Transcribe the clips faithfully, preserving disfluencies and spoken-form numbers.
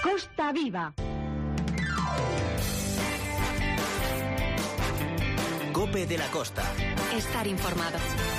Costa Viva. COPE de la Costa. Estar informado.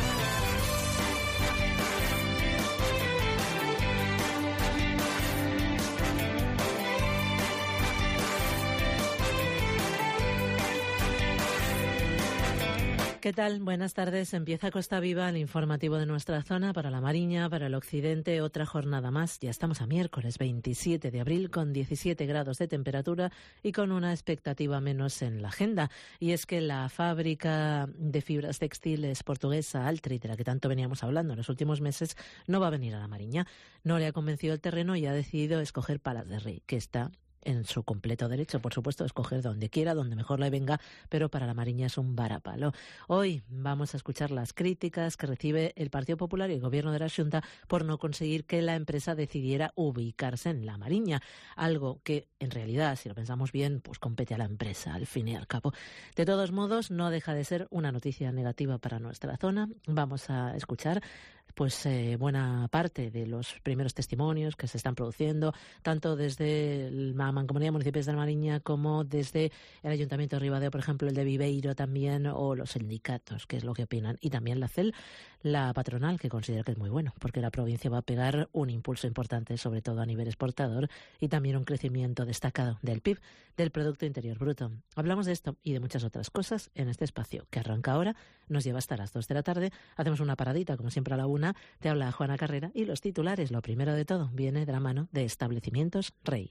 ¿Qué tal? Buenas tardes. Empieza Costa Viva, el informativo de nuestra zona para la Mariña, para el occidente, otra jornada más. Ya estamos a miércoles veintisiete de abril con diecisiete grados de temperatura y con una expectativa menos en la agenda. Y es que la fábrica de fibras textiles portuguesa Altri, de la que tanto veníamos hablando en los últimos meses, no va a venir a la Mariña. No le ha convencido el terreno y ha decidido escoger Palas de Rei, que está en su completo derecho, por supuesto, de escoger donde quiera, donde mejor le venga, pero para la Mariña es un varapalo. Hoy vamos a escuchar las críticas que recibe el Partido Popular y el Gobierno de la Xunta por no conseguir que la empresa decidiera ubicarse en la Mariña, algo que en realidad, si lo pensamos bien, pues compete a la empresa, al fin y al cabo. De todos modos, no deja de ser una noticia negativa para nuestra zona. Vamos a escuchar pues eh, buena parte de los primeros testimonios que se están produciendo, tanto desde la Mancomunidad de Municipios de la Mariña como desde el Ayuntamiento de Ribadeo, por ejemplo, el de Viveiro también, o los sindicatos, que es lo que opinan, y también la C E L, la patronal, que considera que es muy bueno, porque la provincia va a pegar un impulso importante, sobre todo a nivel exportador, y también un crecimiento destacado del P I B, del Producto Interior Bruto. Hablamos de esto y de muchas otras cosas en este espacio, que arranca ahora, nos lleva hasta las dos de la tarde, hacemos una paradita, como siempre a la una. Te habla Juana Carrera y los titulares, lo primero de todo, viene de la mano de Establecimientos Rei.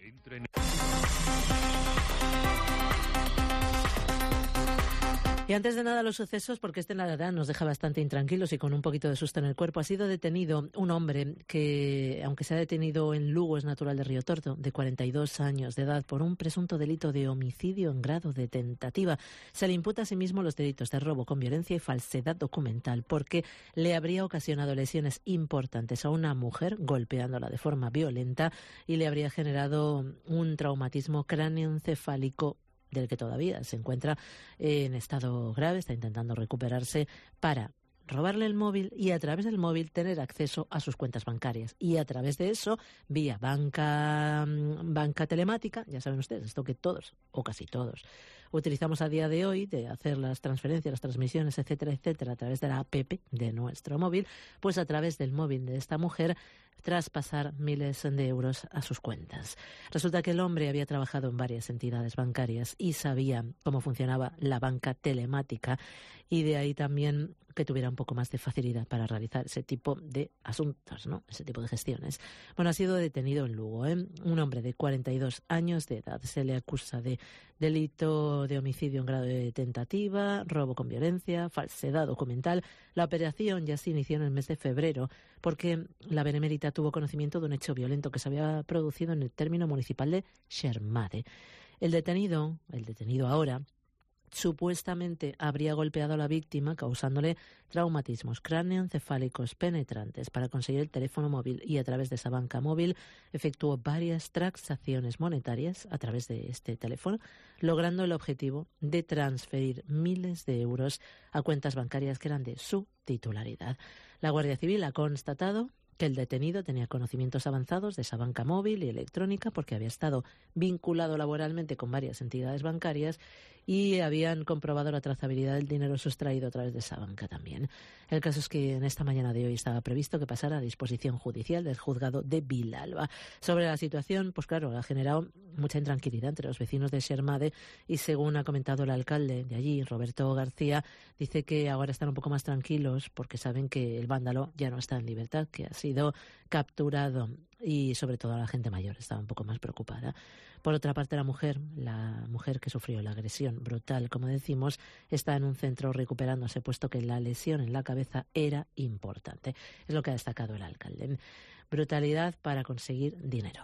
Y antes de nada los sucesos, porque este la verdad nos deja bastante intranquilos y con un poquito de susto en el cuerpo. Ha sido detenido un hombre que, aunque se ha detenido en Lugo, es natural de Riotorto, de cuarenta y dos años de edad, por un presunto delito de homicidio en grado de tentativa. Se le imputa a sí mismo los delitos de robo con violencia y falsedad documental, porque le habría ocasionado lesiones importantes a una mujer, golpeándola de forma violenta, y le habría generado un traumatismo cráneoencefálico del que todavía se encuentra en estado grave, está intentando recuperarse, para robarle el móvil y a través del móvil tener acceso a sus cuentas bancarias. Y a través de eso, vía banca, banca telemática, ya saben ustedes, esto que todos, o casi todos, utilizamos a día de hoy, de hacer las transferencias, las transmisiones, etcétera, etcétera, a través de la app de nuestro móvil, pues a través del móvil de esta mujer, traspasar miles de euros a sus cuentas. Resulta que el hombre había trabajado en varias entidades bancarias y sabía cómo funcionaba la banca telemática, y de ahí también que tuviera un poco más de facilidad para realizar ese tipo de asuntos, ¿no? Ese tipo de gestiones. Bueno, ha sido detenido en Lugo, ¿eh? Un hombre de cuarenta y dos años de edad. Se le acusa de delito de homicidio en grado de tentativa, robo con violencia, falsedad documental. La operación ya se inició en el mes de febrero porque la Benemérita tuvo conocimiento de un hecho violento que se había producido en el término municipal de Xermade. El detenido, el detenido ahora, supuestamente habría golpeado a la víctima causándole traumatismos cráneoencefálicos penetrantes para conseguir el teléfono móvil, y a través de esa banca móvil efectuó varias transacciones monetarias a través de este teléfono, logrando el objetivo de transferir miles de euros a cuentas bancarias que eran de su titularidad. La Guardia Civil ha constatado que el detenido tenía conocimientos avanzados de esa banca móvil y electrónica porque había estado vinculado laboralmente con varias entidades bancarias y habían comprobado la trazabilidad del dinero sustraído a través de esa banca también. El caso es que en esta mañana de hoy estaba previsto que pasara a disposición judicial del juzgado de Vilalba. Sobre la situación, pues claro, ha generado mucha intranquilidad entre los vecinos de Xermade y, según ha comentado el alcalde de allí, Roberto García, dice que ahora están un poco más tranquilos porque saben que el vándalo ya no está en libertad, que ha sido capturado, y sobre todo la gente mayor estaba un poco más preocupada. Por otra parte, la mujer, la mujer que sufrió la agresión brutal, como decimos, está en un centro recuperándose, puesto que la lesión en la cabeza era importante. Es lo que ha destacado el alcalde. Brutalidad para conseguir dinero.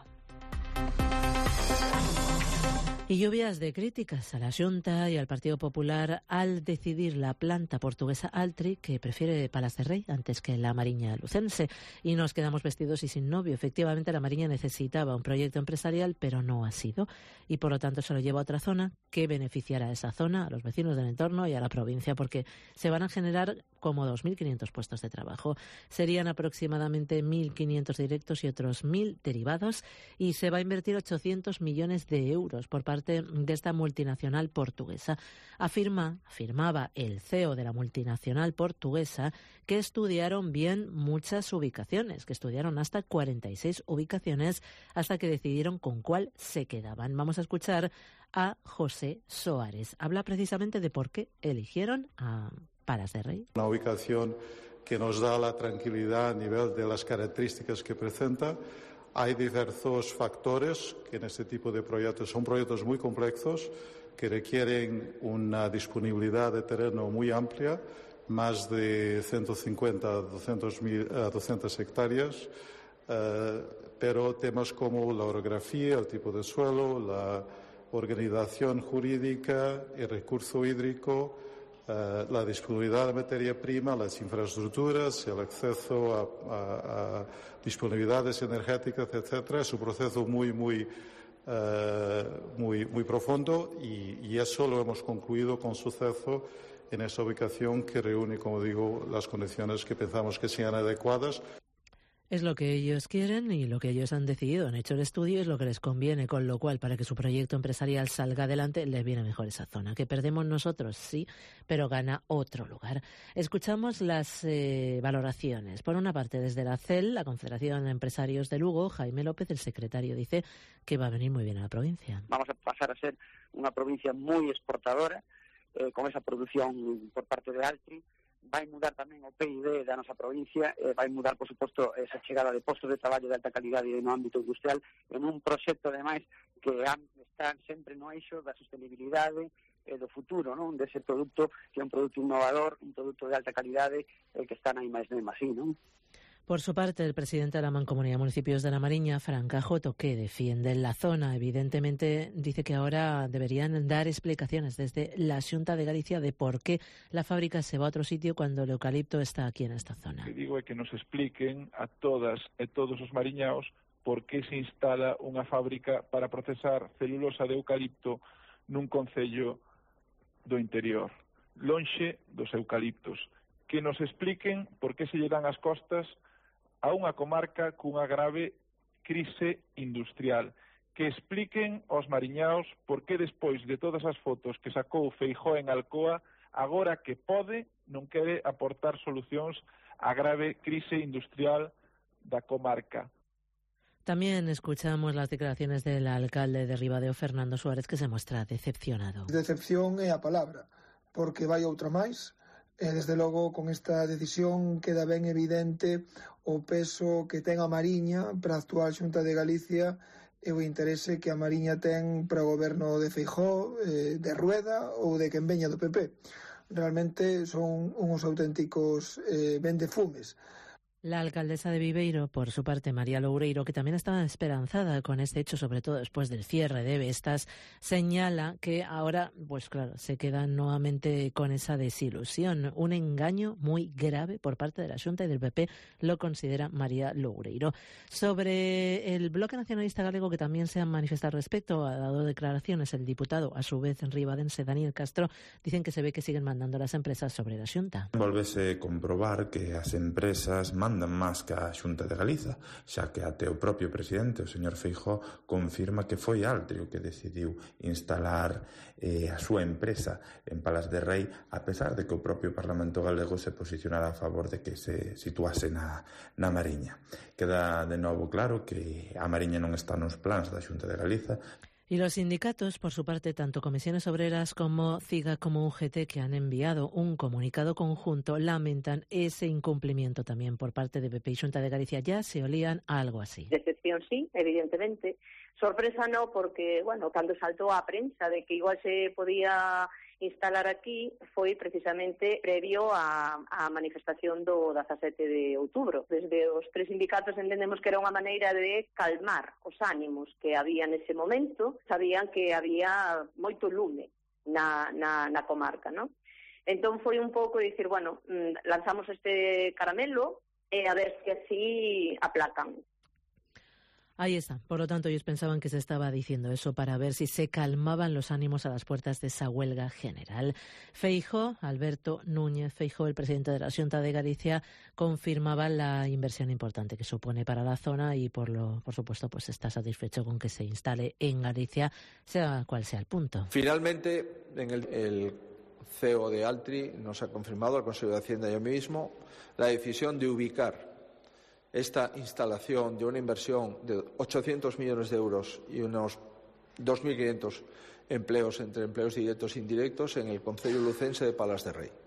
Y lluvias de críticas a la Xunta y al Partido Popular al decidir la planta portuguesa Altri, que prefiere Palas de Rei antes que la Mariña lucense. Y nos quedamos vestidos y sin novio. Efectivamente, la Mariña necesitaba un proyecto empresarial, pero no ha sido. Y por lo tanto se lo lleva a otra zona que beneficiará a esa zona, a los vecinos del entorno y a la provincia, porque se van a generar como dos mil quinientos puestos de trabajo. Serían aproximadamente mil quinientos directos y otros mil derivados, y se va a invertir ochocientos millones de euros por parte de esta multinacional portuguesa. Afirma, afirmaba el C E O de la multinacional portuguesa que estudiaron bien muchas ubicaciones, que estudiaron hasta cuarenta y seis ubicaciones hasta que decidieron con cuál se quedaban. Vamos a escuchar a José Soares. Habla precisamente de por qué eligieron a Palas de Rei. Una ubicación que nos da la tranquilidad a nivel de las características que presenta. Hay diversos factores que en este tipo de proyectos son proyectos muy complejos que requieren una disponibilidad de terreno muy amplia, más de ciento cincuenta a doscientas hectáreas, eh, pero temas como la orografía, el tipo de suelo, la organización jurídica, el recurso hídrico, eh, la disponibilidad de materia prima, las infraestructuras, el acceso a, a, a disponibilidades energéticas, etcétera. Es un proceso muy, muy, eh, muy, muy profundo y, y eso lo hemos concluido con suceso en esa ubicación que reúne, como digo, las condiciones que pensamos que sean adecuadas. Es lo que ellos quieren y lo que ellos han decidido. Han hecho el estudio y es lo que les conviene, con lo cual, para que su proyecto empresarial salga adelante, les viene mejor esa zona. Que perdemos nosotros, sí, pero gana otro lugar. Escuchamos las eh, valoraciones. Por una parte, desde la C E L, la Confederación de Empresarios de Lugo, Jaime López, el secretario, dice que va a venir muy bien a la provincia. Vamos a pasar a ser una provincia muy exportadora, eh, con esa producción por parte de Altri. Vai mudar tamén o P I D da nosa provincia, eh, vai mudar, por suposto, esa chegada de postos de traballo de alta calidade no ámbito industrial en un proxecto, ademais, que está sempre no eixo da sostenibilidade e do futuro, non? Dese produto, que é un produto innovador, un produto de alta calidade, eh, que está na I máis D máis I, non? Por su parte, el presidente de la Mancomunidad de Municipios de La Mariña, Fran Cajoto, que defiende la zona, evidentemente dice que ahora deberían dar explicaciones desde la Xunta de Galicia de por qué la fábrica se va a otro sitio cuando el eucalipto está aquí en esta zona. O que digo é que nos expliquen a todas e todos os mariñaos por que se instala unha fábrica para procesar celulosa de eucalipto nun concello do interior, lonxe dos eucaliptos. Que nos expliquen por que se lle dan as costas a unha comarca cunha grave crise industrial. Que expliquen aos mariñaos por que despois de todas as fotos que sacou Feijóo en Alcoa, agora que pode, non quere aportar solucións á grave crise industrial da comarca. También escuchamos las declaraciones del alcalde de Ribadeo, Fernando Suárez, que se muestra decepcionado. Decepción é a palabra, porque vai outra máis. E, desde logo, con esta decisión queda ben evidente o peso que ten a Mariña para a actual Xunta de Galicia e o interese que a Mariña ten para o goberno de Feijóo, eh, de Rueda ou de quen veña do P P. Realmente son uns auténticos eh, vendefumes. La alcaldesa de Viveiro, por su parte, María Loureiro, que también estaba esperanzada con este hecho, sobre todo después del cierre de Vestas, señala que ahora, pues claro, se queda nuevamente con esa desilusión. Un engaño muy grave por parte de la Xunta y del P P, lo considera María Loureiro. Sobre el Bloque Nacionalista Galego, que también se han manifestado al respecto, ha dado declaraciones el diputado, a su vez ribadense Daniel Castro, dicen que se ve que siguen mandando las empresas sobre la Xunta. Volvese comprobar que as empresas mandan máis que a Xunta de Galiza, xa que até o propio presidente, o señor Feijóo, confirma que foi Altri o que decidiu instalar eh, a súa empresa en Palas de Rei, a pesar de que o propio Parlamento galego se posicionara a favor de que se situase na, na Mariña. Queda de novo claro que a Mariña non está nos plans da Xunta de Galiza. Y los sindicatos, por su parte, tanto Comisiones Obreras como CIGA como U G T, que han enviado un comunicado conjunto, lamentan ese incumplimiento también por parte de P P y Xunta de Galicia. Ya se olían a algo así. Decepción sí, evidentemente. Sorpresa no, porque, bueno, cando saltou a prensa de que igual se podía instalar aquí foi precisamente previo á, á manifestación do dezasete de outubro. Desde os tres sindicatos entendemos que era unha maneira de calmar os ánimos que había nese momento. Sabían que había moito lume na, na, na comarca, non? Entón foi un pouco dicir, bueno, lanzamos este caramelo e a ver se así aplacan. Ahí está. Por lo tanto, ellos pensaban que se estaba diciendo eso para ver si se calmaban los ánimos a las puertas de esa huelga general. Feijóo, Alberto Núñez Feijóo, el presidente de la Xunta de Galicia, confirmaba la inversión importante que supone para la zona y, por lo, por supuesto, pues está satisfecho con que se instale en Galicia, sea cual sea el punto. Finalmente, en el, el C E O de Altri nos ha confirmado, al Consejo de Hacienda y a mí mismo, la decisión de ubicar esta instalación de una inversión de ochocientos millones de euros y unos dos mil quinientos empleos entre empleos directos e indirectos en el concello lucense de Palas de Rei.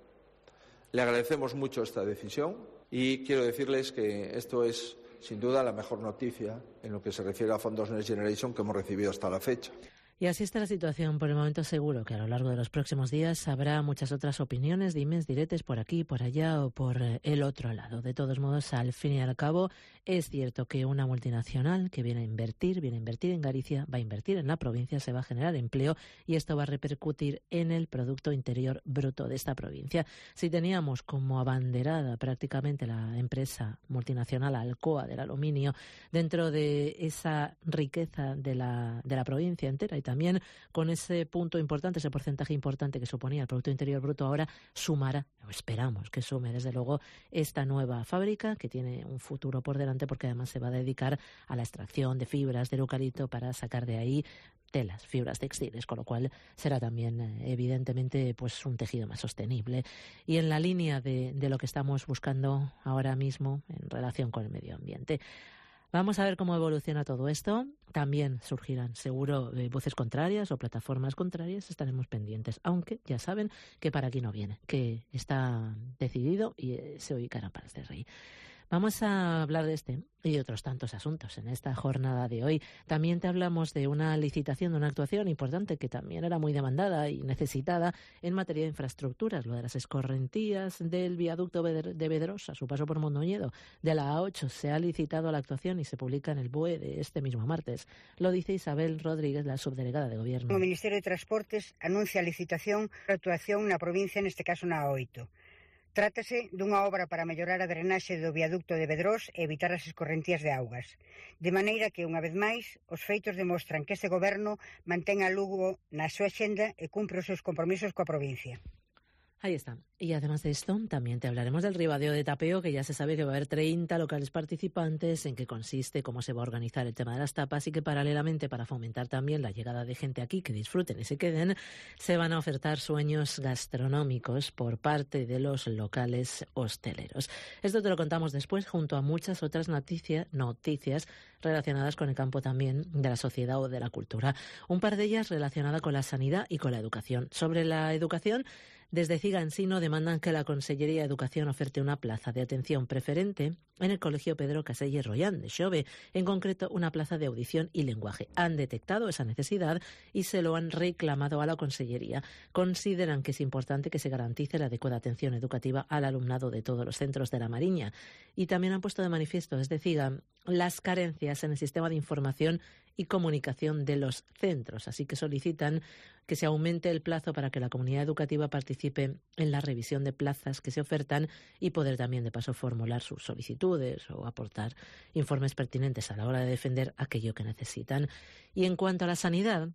Le agradecemos mucho esta decisión y quiero decirles que esto es, sin duda, la mejor noticia en lo que se refiere a fondos Next Generation que hemos recibido hasta la fecha. Y así está la situación. Por el momento seguro que a lo largo de los próximos días habrá muchas otras opiniones, dimes, diretes por aquí, por allá o por el otro lado. De todos modos, al fin y al cabo, es cierto que una multinacional que viene a invertir, viene a invertir en Galicia, va a invertir en la provincia, se va a generar empleo y esto va a repercutir en el Producto Interior Bruto de esta provincia. Si teníamos como abanderada prácticamente la empresa multinacional Alcoa del aluminio dentro de esa riqueza de la, de la provincia entera y también con ese punto importante, ese porcentaje importante que suponía el Producto Interior Bruto, ahora sumará, o esperamos que sume desde luego, esta nueva fábrica que tiene un futuro por delante porque además se va a dedicar a la extracción de fibras del eucalipto para sacar de ahí telas, fibras textiles, con lo cual será también evidentemente pues un tejido más sostenible y en la línea de, de lo que estamos buscando ahora mismo en relación con el medio ambiente. Vamos a ver cómo evoluciona todo esto. También surgirán, seguro, eh, voces contrarias o plataformas contrarias. Estaremos pendientes, aunque ya saben que para aquí no viene, que está decidido y eh, se ubicará en Palas de Rei. Vamos a hablar de este y de otros tantos asuntos en esta jornada de hoy. También te hablamos de una licitación, de una actuación importante que también era muy demandada y necesitada en materia de infraestructuras, lo de las escorrentías del viaducto de Bedrosa, su paso por Mondoñedo, de la A ocho. Se ha licitado la actuación y se publica en el B O E de este mismo martes. Lo dice Isabel Rodríguez, la subdelegada de Gobierno. O Ministerio de Transportes anuncia a licitación para actuación na provincia, neste caso na A oito. Trátase dunha obra para mellorar a drenaxe do viaducto de Bedrós e evitar as escorrentías de augas. De maneira que, unha vez máis, os feitos demostran que este goberno mantén a Lugo na súa xenda e cumpre os seus compromisos coa provincia. Ahí está. Y además de esto, también te hablaremos del ribadeo de Tapeo, que ya se sabe que va a haber treinta locales participantes, en qué consiste, cómo se va a organizar el tema de las tapas y que paralelamente, para fomentar también la llegada de gente aquí, que disfruten y se queden, se van a ofertar sueños gastronómicos por parte de los locales hosteleros. Esto te lo contamos después, junto a muchas otras noticia, noticias relacionadas con el campo también de la sociedad o de la cultura. Un par de ellas relacionadas con la sanidad y con la educación. Sobre la educación, desde Cigansino demandan que la Consellería de Educación oferte una plaza de atención preferente en el Colegio Pedro Caselle Royán de Xove, en concreto una plaza de audición y lenguaje. Han detectado esa necesidad y se lo han reclamado a la Consellería. Consideran que es importante que se garantice la adecuada atención educativa al alumnado de todos los centros de la Mariña. Y también han puesto de manifiesto desde Cigan las carencias en el sistema de información y comunicación de los centros. Así que solicitan que se aumente el plazo para que la comunidad educativa participe en la revisión de plazas que se ofertan y poder también de paso formular sus solicitudes o aportar informes pertinentes a la hora de defender aquello que necesitan. Y en cuanto a la sanidad,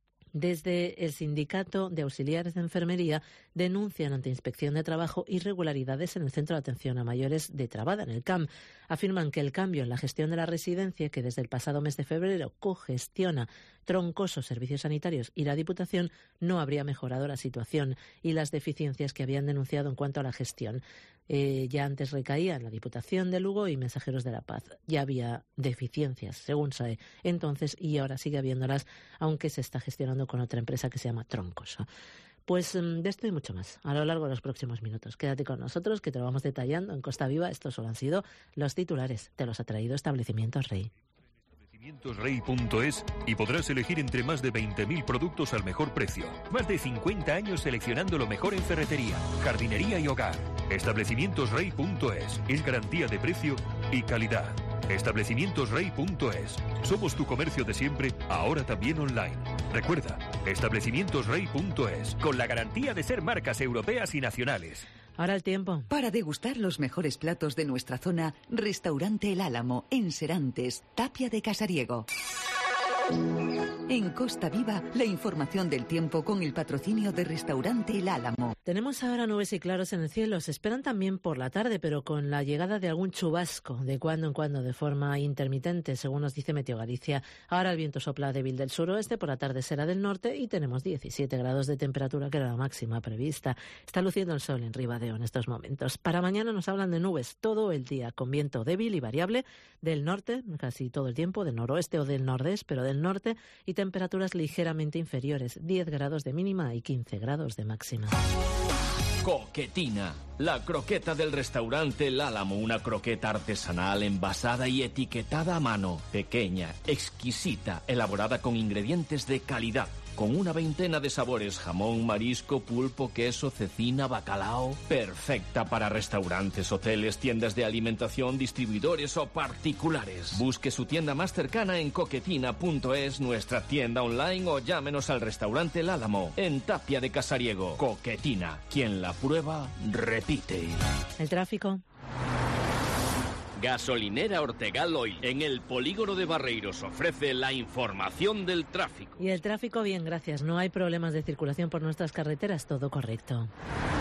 desde el Sindicato de Auxiliares de Enfermería denuncian ante Inspección de Trabajo irregularidades en el Centro de Atención a Mayores de Trabada, en el C A M. Afirman que el cambio en la gestión de la residencia, que desde el pasado mes de febrero cogestiona Troncoso Servicios Sanitarios y la Diputación, no habría mejorado la situación y las deficiencias que habían denunciado en cuanto a la gestión. Eh, ya antes recaía en la Diputación de Lugo y Mensajeros de la Paz. Ya había deficiencias, según S A E, entonces, y ahora sigue habiéndolas, aunque se está gestionando con otra empresa que se llama Troncoso. Pues de esto y mucho más a lo largo de los próximos minutos. Quédate con nosotros, que te lo vamos detallando en Costa Viva. Estos solo han sido los titulares. Te los ha traído Establecimientos Rey. establecimientos rey punto es y podrás elegir entre más de veinte mil productos al mejor precio. Más de cincuenta años seleccionando lo mejor en ferretería, jardinería y hogar. establecimientos rey punto es es garantía de precio y calidad. establecimientos rey punto es. Somos tu comercio de siempre, ahora también online. Recuerda, establecimientos rey punto es, con la garantía de ser marcas europeas y nacionales. Ahora el tiempo. Para degustar los mejores platos de nuestra zona, Restaurante El Álamo, en Serantes, Tapia de Casariego. En Costa Viva, la información del tiempo con el patrocinio de Restaurante El Álamo. Tenemos ahora nubes y claros en el cielo. Se esperan también por la tarde, pero con la llegada de algún chubasco, de cuando en cuando, de forma intermitente, según nos dice Meteo Galicia. Ahora el viento sopla débil del suroeste, por la tarde será del norte y tenemos diecisiete grados de temperatura, que era la máxima prevista. Está luciendo el sol en Ribadeo en estos momentos. Para mañana nos hablan de nubes todo el día, con viento débil y variable del norte, casi todo el tiempo, del noroeste o del nordeste, pero del norte, y temperaturas ligeramente inferiores, diez grados de mínima y quince grados de máxima. Coquetina, la croqueta del restaurante El Álamo, una croqueta artesanal envasada y etiquetada a mano, pequeña, exquisita, elaborada con ingredientes de calidad, con una veintena de sabores: jamón, marisco, pulpo, queso, cecina, bacalao. Perfecta para restaurantes, hoteles, tiendas de alimentación, distribuidores o particulares. Busque su tienda más cercana en coquetina punto es, nuestra tienda online, o llámenos al restaurante El Álamo, en Tapia de Casariego. Coquetina, quien la prueba, repite. El tráfico. Gasolinera Ortegal Oil, en el polígono de Barreiros, ofrece la información del tráfico. Y el tráfico, bien, gracias. No hay problemas de circulación por nuestras carreteras, todo correcto.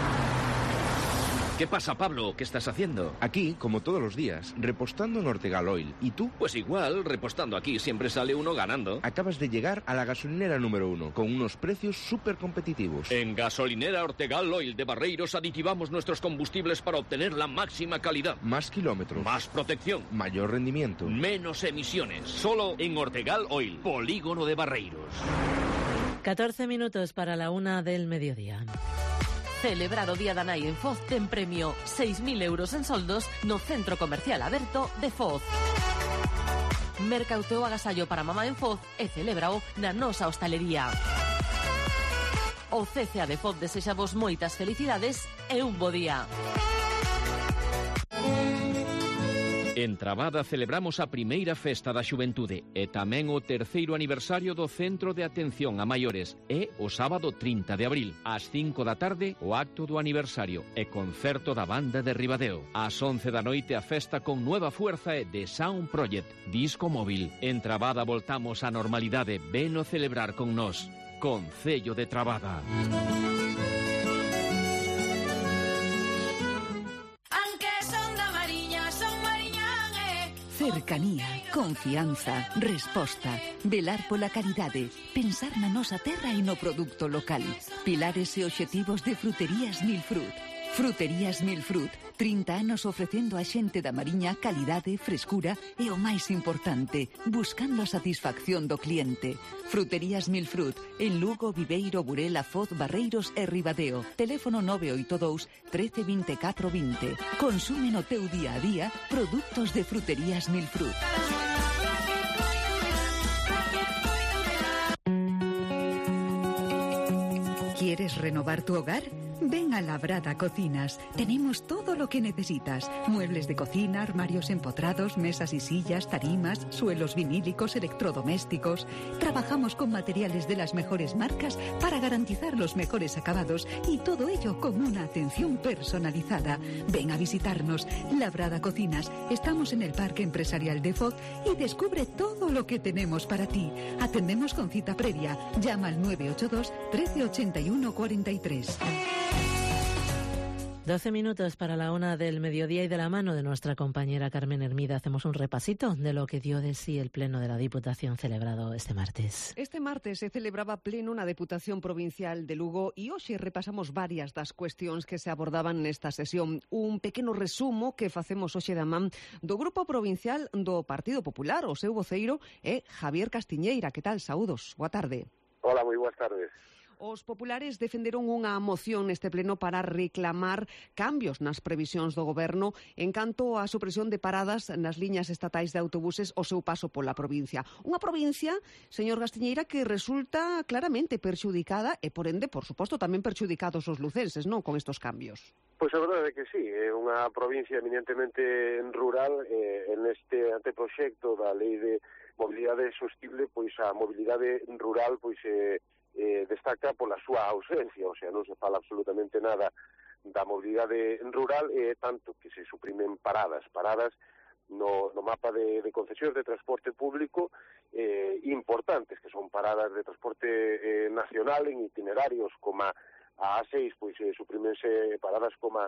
¿Qué pasa, Pablo? ¿Qué estás haciendo? Aquí, como todos los días, repostando en Ortegal Oil. ¿Y tú? Pues igual, repostando aquí siempre sale uno ganando. Acabas de llegar a la gasolinera número uno, con unos precios súper competitivos. En Gasolinera Ortegal Oil de Barreiros aditivamos nuestros combustibles para obtener la máxima calidad. Más kilómetros. Más protección. Mayor rendimiento. Menos emisiones. Solo en Ortegal Oil, polígono de Barreiros. catorce minutos para la una del mediodía. Celebrado Día da Nai en Foz ten premio seis mil euros en soldos no Centro Comercial Aberto de Foz. Merca o teu agasallo para mamá en Foz e celébrao na nosa hostalería. O C C A de Foz desexa vos moitas felicidades e un bo día. En Trabada celebramos a primeira festa da xuventude e tamén o terceiro aniversario do Centro de Atención a Maiores. E o sábado trinta de abril, ás cinco da tarde, o acto do aniversario e concerto da banda de Ribadeo. Ás once da noite a festa con Nueva Fuerza e The Sound Project, disco móvil. En Trabada voltamos á normalidade, veno celebrar con nós. Concello de Trabada. Cercanía, confianza, resposta, velar pola calidade, pensar na nosa terra e no produto local. Pilares e obxectivos de Fruterías Milfrut. Fruterías Milfrut, trinta anos ofrecendo a xente da Mariña calidade, frescura e o máis importante, buscando a satisfacción do cliente. Fruterías Milfrut, en Lugo, Viveiro, Burela, Foz, Barreiros e Ribadeo. Teléfono nove oito dous, trece, veinticuatro, veinte. Consume no teu día a día produtos de Fruterías Milfrut. ¿Quieres renovar tu hogar? Ven a Labrada Cocinas. Tenemos todo lo que necesitas. Muebles de cocina, armarios empotrados, mesas y sillas, tarimas, suelos vinílicos, electrodomésticos. Trabajamos con materiales de las mejores marcas para garantizar los mejores acabados y todo ello con una atención personalizada. Ven a visitarnos. Labrada Cocinas. Estamos en el Parque Empresarial de Foz y descubre todo lo que tenemos para ti. Atendemos con cita previa. Llama al nueve ocho dos, trece, ochenta y uno, cuarenta y tres. doce minutos para la una del mediodía y de la mano de nuestra compañera Carmen Hermida hacemos un repasito de lo que dio de sí el Pleno de la Diputación celebrado este martes. Este martes se celebraba pleno na Deputación Provincial de Lugo e hoxe repasamos varias das cuestións que se abordaban nesta sesión. Un pequeno resumo que facemos hoxe da man do Grupo Provincial do Partido Popular, o seu voceiro é Javier Castiñeira. Que tal? Saúdos, boa tarde. Hola, moi boas tardes. Os populares defenderon unha moción neste pleno para reclamar cambios nas previsións do goberno en canto á supresión de paradas nas liñas estatais de autobuses ao seu paso pola provincia. Unha provincia, señor Castiñeira, que resulta claramente perxudicada e, por ende, por suposto, tamén perxudicados os lucenses, non, con estos cambios. Pois a verdade é que sí, é unha provincia eminentemente rural e en este anteproxecto da Lei de Mobilidade Sostible, pois a mobilidade rural pois é Eh, destaca pola súa ausencia, o sea, non se fala absolutamente nada da mobilidade rural é tanto que se suprimen paradas, paradas no, no mapa de, de concesións de transporte público eh, importantes, que son paradas de transporte eh, nacional en itinerarios como a A seis, pois eh, suprimense paradas como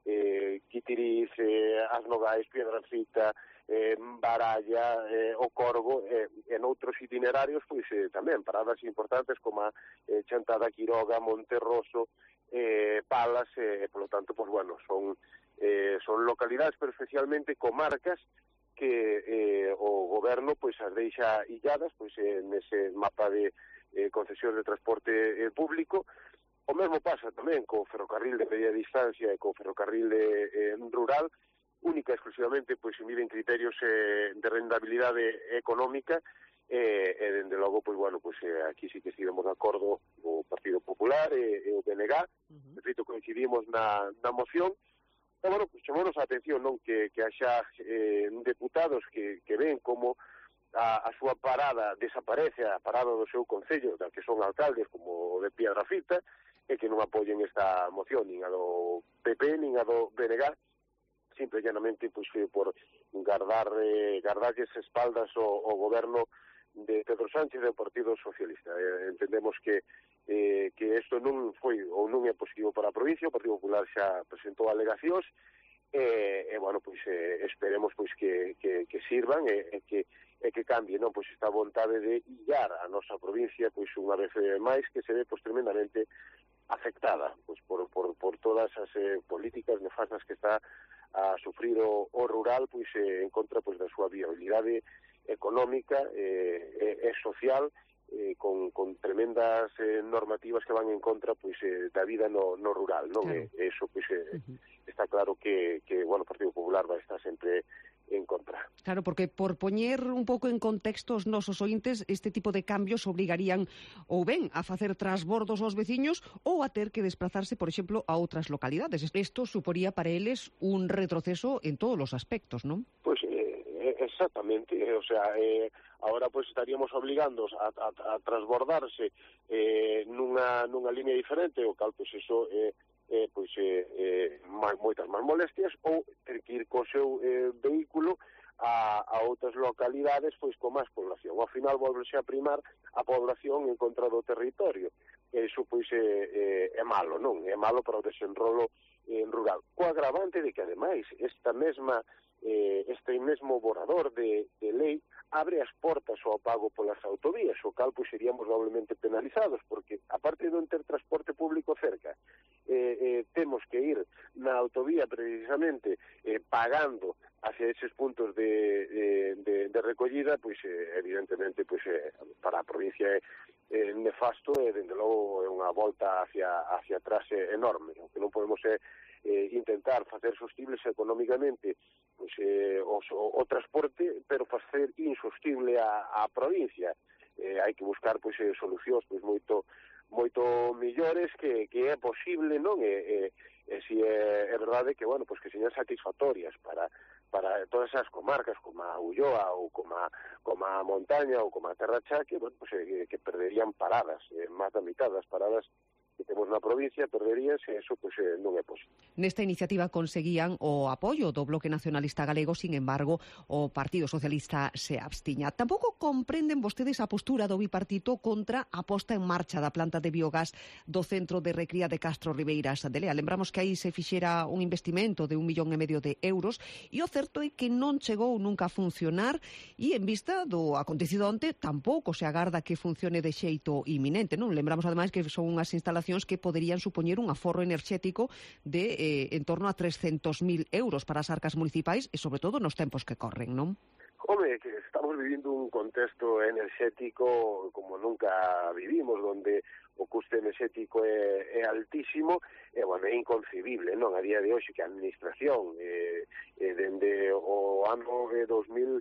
eh, Quitiriz, eh, As Nogais, Piedrafita, eh, Baralla, eh, o Corgo, eh, en outros itinerarios, pois eh, tamén paradas importantes como a eh, Chantada, Quiroga, Monterroso, eh, Palas, e eh, polo tanto, pois bueno, son, eh, son localidades, pero especialmente comarcas que eh, o goberno pois as deixa illadas pois eh, nese mapa de eh, concesións de transporte eh, público. O mesmo pasa tamén co ferrocarril de media distancia e co ferrocarril de, eh, rural, única e exclusivamente pois se miden criterios eh, de rendabilidade económica e, eh, dende logo, pois bueno, pois eh, aquí sí que estivemos de acordo o Partido Popular e, e o B N G, uh-huh. De feito coincidimos na, na moción. E, bueno, pois chamonos a atención, non, que, que haxa eh, deputados que, que ven como a, a súa parada desaparece, a parada do seu concello, da que son alcaldes como o de Piedrafita, e que non apoyen esta moción, nin a do P P, nin a do B N G, simple e llanamente pois, por guardar eh, guardarlles espaldas o, o goberno de Pedro Sánchez e do Partido Socialista. Eh, entendemos que eh, que isto non foi ou non é positivo para a provincia. O Partido Popular xa presentou alegacións e, e bueno, pois eh, esperemos pois que, que, que sirvan e, e que e que cambie, non, pois esta vontade de illar a nosa provincia, pois unha vez máis que se ve pois tremendamente afectada pois por, por, por todas as eh, políticas nefastas que está a sufrir o, o rural pois eh, en contra pois da súa viabilidade económica e eh, eh, social, eh, con, con tremendas eh, normativas que van en contra pois eh, da vida no, no rural, non? Claro. E eso pois eh, uh-huh. Está claro que, que bueno, o Partido Popular vai estar sempre en contra. Claro, porque por poñer un pouco en contexto os nosos ointes, este tipo de cambios obrigarían ou ben a facer trasbordos aos veciños ou a ter que desplazarse, por exemplo, a outras localidades. Isto suporía para eles un retroceso en todos os aspectos, non? Pois eh, exactamente, eh, o sea, eh, agora pois estaríamos obligándoos a, a, a transbordarse eh, nunha, nunha línea diferente, o cal pois iso eh, eh, pois, eh, eh, máis, moitas máis molestias, ou ter que ir co seu eh, vehículo a, a outras localidades pois con máis población. Ao final volvese a primar a población en contra do territorio. E iso pois é, é, é malo, non? É malo para o desenrolo eh, rural. Co agravante de que, ademais, esta mesma eh, este mesmo borrador de, de lei abre as portas ao pago polas autovías, o cal pois seríamos doblemente penalizados, porque aparte de non ter transporte público cerca, eh, eh, temos que ir na autovía precisamente eh, pagando hacia eses puntos de, de, de, de recollida, pois eh, evidentemente pois, eh, para a provincia é eh, nefasto e dende logo é unha volta hacia, hacia atrás enorme. O que non podemos é eh, intentar facer sostibles económicamente pois, eh, o, o, o transporte, pero facer insostible a, a provincia. Eh, hai que buscar pois, eh, solucións pois, moito moito millores que, que é posible, non? E, e, e si é, é verdade que, bueno, pois que señan satisfactorias para para todas as comarcas como a Ulloa ou como a, como a Montaña ou como a Terra Chá, que, bueno, pois, eh, que perderían paradas, eh, máis da mitad das paradas que temos na provincia perderíanse, eso pois, eh, non é posible. Nesta iniciativa conseguían o apoio do Bloque Nacionalista Galego, sin embargo, o Partido Socialista se abstiña. Tampouco comprenden vostedes a postura do bipartito contra a posta en marcha da planta de biogás do Centro de Recría de Castro Ribeiras de Lea. Lembramos que aí se fixera un investimento de un millón e medio de euros e o certo é que non chegou nunca a funcionar e en vista do acontecido onte tampouco se agarda que funcione de xeito inminente, non? Lembramos ademais que son unhas instalacións que poderían supoñer un aforro enerxético de eh, en torno a trescentos mil euros para as arcas municipais e, sobre todo, nos tempos que corren, non? Home, que estamos vivindo un contexto enerxético como nunca vivimos, donde o custe enerxético é, é altísimo, e, bueno, é inconcebible, non? A día de hoxe que a administración, eh, eh, dende o ano de dos mil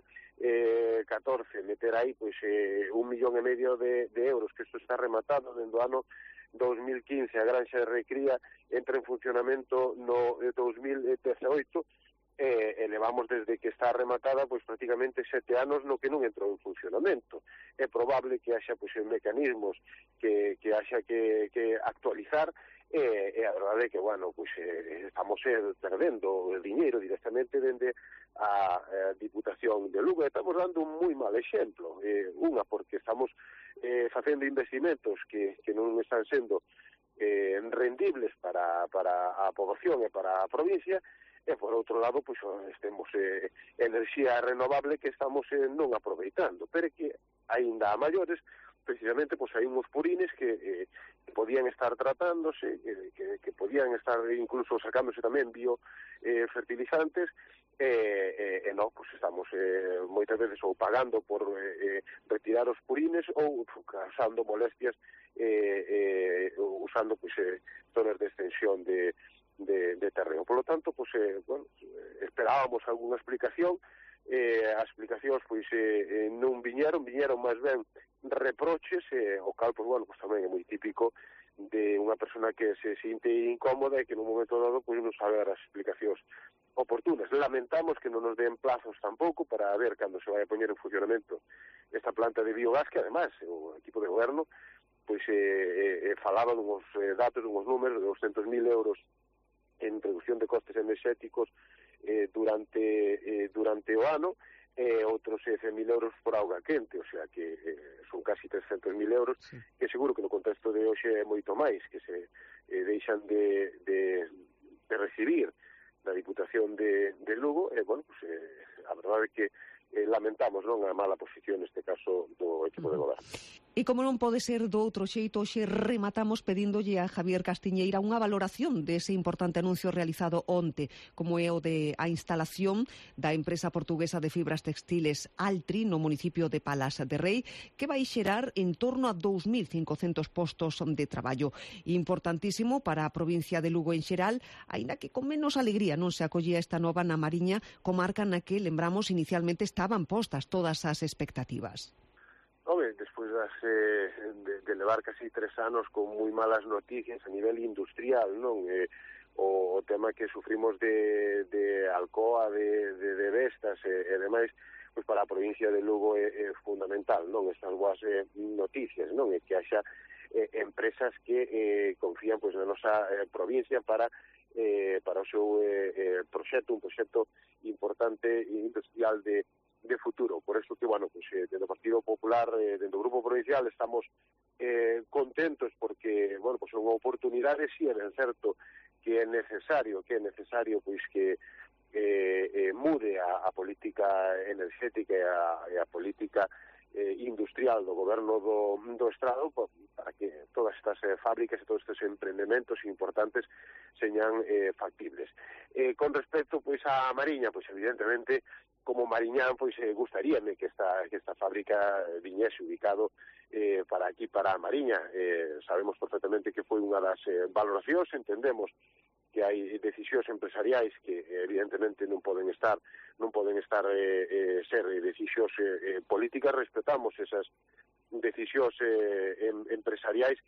catorce, meter aí pois, eh, un millón e medio de, de euros, que isto está rematado dende o ano dos mil quince, a granxa de recría entra en funcionamento no dos mil dezaoito, e, e levamos desde que está rematada pois prácticamente sete anos no que non entrou en funcionamento. É probable que haxa pois mecanismos que, que haxa que, que actualizar, e, e a verdade é que, bueno, pois eh, estamos eh, perdendo o diñeiro directamente dende a, a Diputación de Lugo, e estamos dando un moi mal exemplo. Eh, unha, porque estamos eh, facendo investimentos que, que non están sendo eh, rendibles para, para a poboación e para a provincia, e por outro lado, pois, temos eh, enerxía renovable que estamos eh, non aproveitando, pero que aínda a maiores, precisamente, pois hai uns purines que, eh, que podían estar tratándose, que, que, que podían estar incluso sacándose tamén bio eh, fertilizantes, e eh, eh, non, pois estamos eh, moitas veces ou pagando por eh, retirar os purines ou causando molestias eh, eh, usando pois, eh, zonas de extensión de De, de terreno. Por lo tanto, pues, eh, bueno, esperábamos algunha explicación, eh, as explicacións pois eh, non viñeron, viñeron máis ben reproches, eh, o cal, pues, bueno, pues, tamén é moi típico de unha persona que se sinte incómoda e que nun momento dado pues, non sabe dar as explicacións oportunas. Lamentamos que non nos den plazos tampouco para ver cando se vai a poñer en funcionamento esta planta de biogás, que además o equipo de goberno pois eh, eh, falaba dunhos eh, datos, dunhos números de doscientos mil euros en reducción de costes enerxéticos eh, durante eh, durante o ano, e eh, outros eh, cen mil euros por auga quente, o sea que eh, son casi trescentos mil euros, sí. Que seguro que no contexto de hoxe é moito máis, que se eh, deixan de, de, de recibir da Diputación de, de Lugo, e, bueno, pues, eh, a verdade é que eh, lamentamos non a mala posición neste caso do equipo de goberno. E como non pode ser do outro xeito, hoxe rematamos pedíndolle a Javier Castiñeira unha valoración dese importante anuncio realizado onte, como é o de a instalación da empresa portuguesa de fibras textiles Altri no municipio de Palas de Rei, que vai xerar en torno a dous mil cincocentos postos de traballo. Importantísimo para a provincia de Lugo en xeral, aínda que con menos alegría non se acollía esta nova na Mariña, comarca na que, lembramos, inicialmente estaban postas todas as expectativas. Home, despois das, eh, de, de levar casi tres anos con moi malas noticias a nivel industrial, non? Eh, o, o tema que sufrimos de, de Alcoa, de, de, de Vestas e, e demais, pois para a provincia de Lugo é, é fundamental, non? Estas boas eh, noticias, non? E que haxa eh, empresas que eh, confían pois na nosa eh, provincia para eh, para o seu eh, eh, proxecto, un proxecto importante e industrial de de futuro. Por eso que, bueno, pues, eh, dentro do Partido Popular, eh, dentro do Grupo Provincial, estamos eh, contentos porque, bueno, pues, é unha oportunidade, si é ben certo que é necesario, que é necesario, pois, que eh, eh, mude a, a política enerxética e a, e a política eh, industrial do goberno do, do Estado, pues, para que todas estas eh, fábricas e todos estes emprendamentos importantes señan eh, factibles. Eh, con respecto, pois, a Mariña, pois, evidentemente, como mariñán, pois eh, gustaríame que esta que esta fábrica viñese ubicado eh, para aquí, para a Mariña. Eh, sabemos perfectamente que foi unha das eh, valoracións, entendemos que hai decisións empresariais que eh, evidentemente non poden estar non poden estar eh, eh, ser decisións eh, políticas, respetamos esas decisións eh, em, empresariais,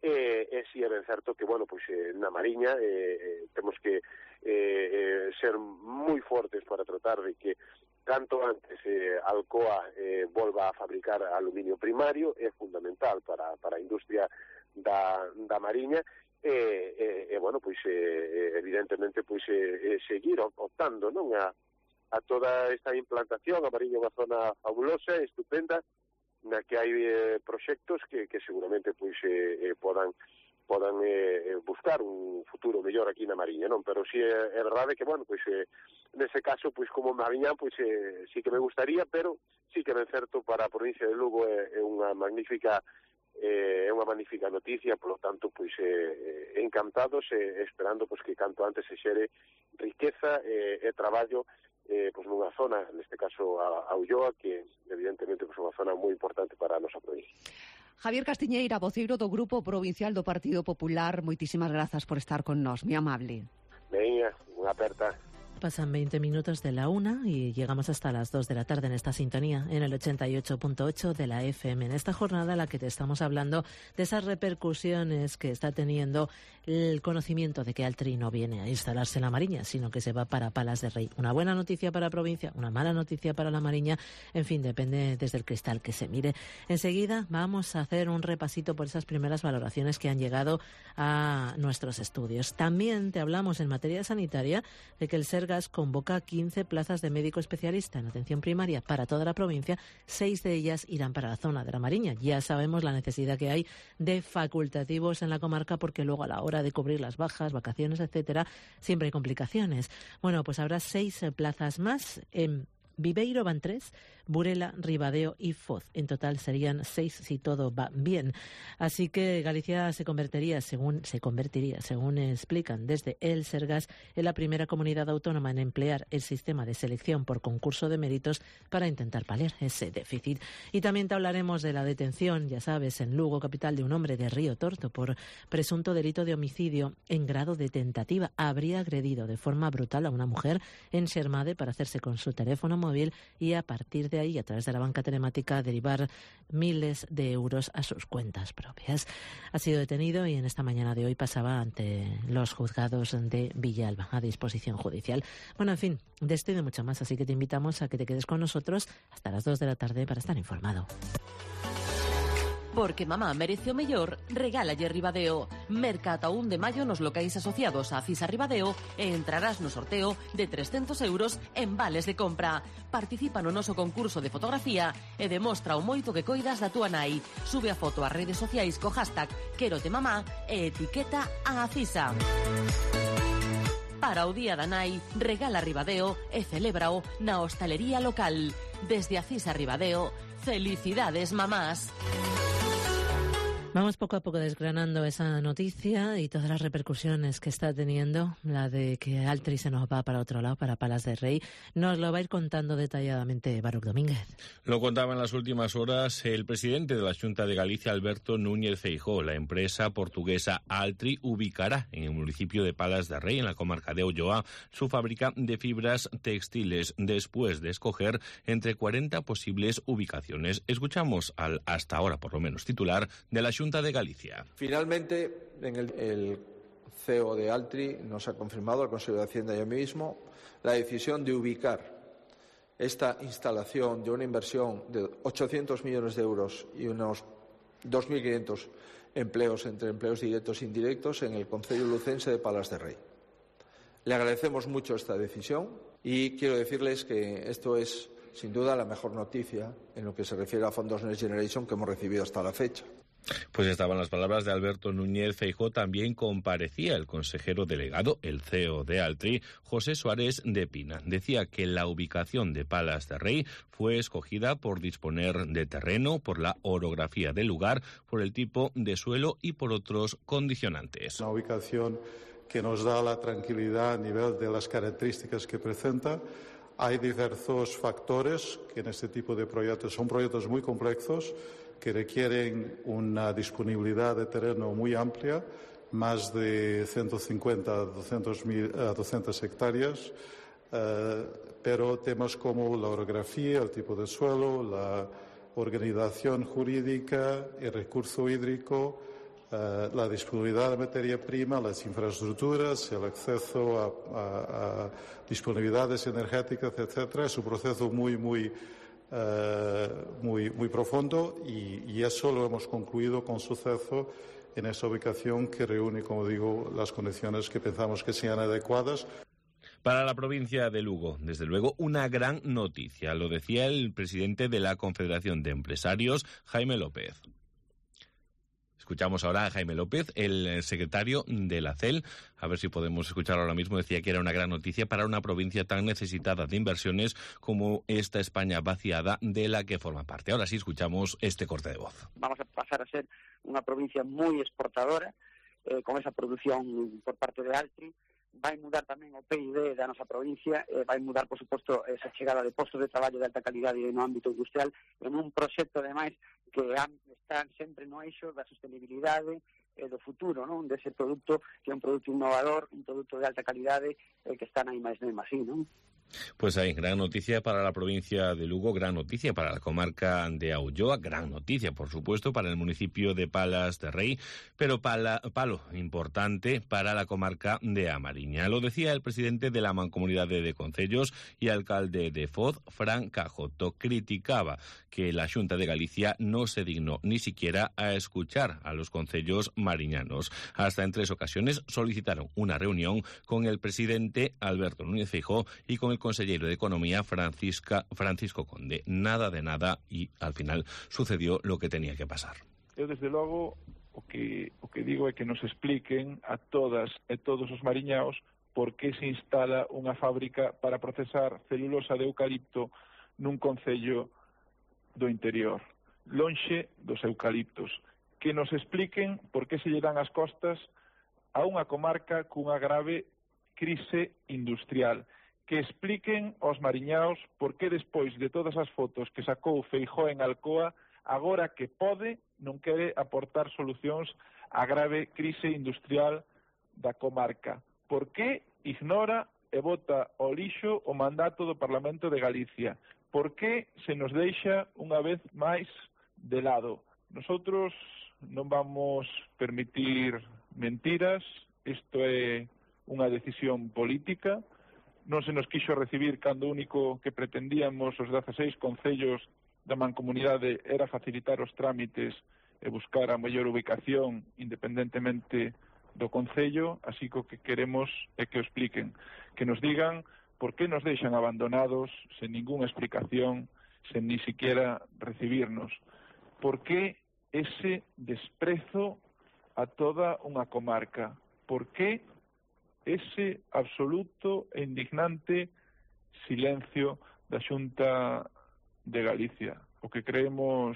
e eh, eh, si é ben certo que, bueno, pois eh, na Mariña eh, eh, temos que eh, eh, ser moi fortes para tratar de que canto antes eh, Alcoa eh, volva a fabricar aluminio primario, é fundamental para, para a industria da, da Mariña, e, e, e bueno, pois eh, evidentemente pois eh, seguir optando, non, a, a toda esta implantación. A Mariña é unha zona fabulosa, estupenda, na que hai eh, proxectos que, que seguramente pois eh, eh, podan podan eh, buscar un futuro mellor aquí na Mariña, non? Pero si é, é verdade que, bueno, pois eh, nese caso, pois como mariñán, pois eh, sí que me gustaría, pero sí que ben certo para a provincia de Lugo é, é unha magnífica é eh, unha magnífica noticia, polo tanto, pois eh, encantados e eh, esperando pois que canto antes se xere riqueza e eh, eh, traballo eh, pois nunha zona, neste caso a, a Ulloa, que evidentemente pois, é unha zona moi importante para a nosa provincia. Javier Castiñeira, voceiro do Grupo Provincial do Partido Popular, moitísimas grazas por estar con nós, moi amable. Veña, unha aperta. Pasan veinte minutos de la una y llegamos hasta las dos de la tarde en esta sintonía, en el ochenta y ocho punto ocho de la F M. En esta jornada en la que te estamos hablando de esas repercusiones que está teniendo el conocimiento de que Altri no viene a instalarse en la Mariña, sino que se va para Palas de Rey. Una buena noticia para la provincia, una mala noticia para la Mariña, en fin, depende desde el cristal que se mire. Enseguida vamos a hacer un repasito por esas primeras valoraciones que han llegado a nuestros estudios. También te hablamos en materia sanitaria de que el Sergas convoca quince plazas de médico especialista en atención primaria para toda la provincia. Seis de ellas irán para la zona de la Mariña. Ya sabemos la necesidad que hay de facultativos en la comarca, porque luego a la hora de cubrir las bajas, vacaciones, etcétera, siempre hay complicaciones. Bueno, pues habrá seis plazas más en Viveiro van tres, Burela, Ribadeo y Foz. En total serían seis si todo va bien. Así que Galicia se convertiría, según se convertiría, según explican desde el Sergas, en la primera comunidad autónoma en emplear el sistema de selección por concurso de méritos para intentar paliar ese déficit. Y también te hablaremos de la detención, ya sabes, en Lugo, capital, de un hombre de Río Torto por presunto delito de homicidio en grado de tentativa. Habría agredido de forma brutal a una mujer en Xermade para hacerse con su teléfono móvil y a partir de ahí, a través de la banca telemática, derivar miles de euros a sus cuentas propias. Ha sido detenido y en esta mañana de hoy pasaba ante los juzgados de Villalba a disposición judicial. Bueno, en fin, de esto y de mucho más, así que te invitamos a que te quedes con nosotros hasta las dos de la tarde para estar informado. Porque mamá merece o mellor, regálalle Ribadeo. Merca ata un de maio nos locais asociados a Cisa Ribadeo e entrarás no sorteo de trescentos euros en vales de compra. Participa no noso concurso de fotografía e demostra o moito que coidas da túa nai. Sube a foto ás redes sociais co hashtag QueroTeMamá e etiqueta a Cisa. Para o Día da Nai, regala Ribadeo e celébrao na hostalería local. Desde a Cisa Ribadeo, felicidades mamás. Vamos poco a poco desgranando esa noticia y todas las repercusiones que está teniendo, la de que Altri se nos va para otro lado, para Palas de Rey. Nos lo va a ir contando detalladamente Baruch Domínguez. Lo contaba en las últimas horas el presidente de la Xunta de Galicia, Alberto Núñez Feijóo. La empresa portuguesa Altri ubicará en el municipio de Palas de Rey, en la comarca de Ulloa, su fábrica de fibras textiles, después de escoger entre cuarenta posibles ubicaciones. Escuchamos al, hasta ahora por lo menos, titular de la Xunta de Galicia. Finalmente, en el, el C E O de Altri nos ha confirmado, el Consejo de Hacienda y yo mismo, la decisión de ubicar esta instalación de una inversión de ochocientos millones de euros y unos dos mil quinientos empleos entre empleos directos e indirectos en el concello lucense de Palas de Rey. Le agradecemos mucho esta decisión y quiero decirles que esto es, sin duda, la mejor noticia en lo que se refiere a fondos Next Generation que hemos recibido hasta la fecha. Pues estaban las palabras de Alberto Núñez Feijóo. También comparecía el consejero delegado, el C E O de Altri, José Suárez de Pina. Decía que la ubicación de Palas de Rey fue escogida por disponer de terreno, por la orografía del lugar, por el tipo de suelo y por otros condicionantes. Una ubicación que nos da la tranquilidad a nivel de las características que presenta. Hay diversos factores que en este tipo de proyectos son proyectos muy complejos, que requieren una disponibilidad de terreno muy amplia, más de ciento cincuenta a doscientas hectáreas, eh, pero temas como la orografía, el tipo de suelo, la organización jurídica, el recurso hídrico, eh, la disponibilidad de materia prima, las infraestructuras, el acceso a, a, a disponibilidades energéticas, etcétera, es un proceso muy, muy Uh, muy, muy profundo y, y eso lo hemos concluido con suceso en esa ubicación que reúne, como digo, las condiciones que pensamos que sean adecuadas. Para la provincia de Lugo, desde luego, una gran noticia. Lo decía el presidente de la Confederación de Empresarios, Jaime López. Escuchamos ahora a Jaime López, el secretario de la C E L. A ver si podemos escuchar ahora mismo. Decía que era una gran noticia para una provincia tan necesitada de inversiones como esta España vaciada de la que forma parte. Ahora sí escuchamos este corte de voz. Vamos a pasar a ser una provincia muy exportadora, eh, con esa producción por parte de Altri. Vai mudar tamén o P I B da nosa provincia, eh, vai mudar, por suposto, esa chegada de postos de traballo de alta calidade no ámbito industrial, en un proxecto, ademais, que está sempre no eixo da sostenibilidade e do futuro, non? Dese produto que é un produto innovador, un produto de alta calidade, eh, que está na I máis D máis I, non? Pues hay gran noticia para la provincia de Lugo, gran noticia para la comarca de Aulloa, gran noticia, por supuesto, para el municipio de Palas de Rei, pero pala, palo importante para la comarca de A Mariña. Lo decía el presidente de la Mancomunidade de Concellos y alcalde de Foz, Fran Cajoto. Criticaba que la Xunta de Galicia no se dignó ni siquiera a escuchar a los concellos mariñanos. Hasta en tres ocasiones solicitaron una reunión con el presidente Alberto Núñez Feijóo y con el consejero de Economía Francisca, Francisco Conde. Nada de nada y al final sucedió lo que tenía que pasar. Eu, desde logo, o que, o que digo é que nos expliquen a todas e todos os mariñaos por que se instala unha fábrica para procesar celulosa de eucalipto nun concello do interior, lonxe dos eucaliptos. Que nos expliquen por que se lle dan as costas a unha comarca cunha grave crise industrial. Que expliquen aos mariñaos por que despois de todas as fotos que sacou Feijóo en Alcoa, agora que pode, non quere aportar solucións á grave crise industrial da comarca. Por que ignora e bota ao lixo o mandato do Parlamento de Galicia? Por que se nos deixa unha vez máis de lado? Nosotros non vamos permitir mentiras, isto é unha decisión política. Non se nos quixo recibir cando o único que pretendíamos os dezaseis concellos da mancomunidade era facilitar os trámites e buscar a mellor ubicación independentemente do concello, así que o que queremos é que o expliquen, que nos digan por que nos deixan abandonados sen ningunha explicación, sen ni siquiera recibirnos. Por que ese desprezo a toda unha comarca? Por que ese absoluto e indignante silencio da Xunta de Galicia? O que creemos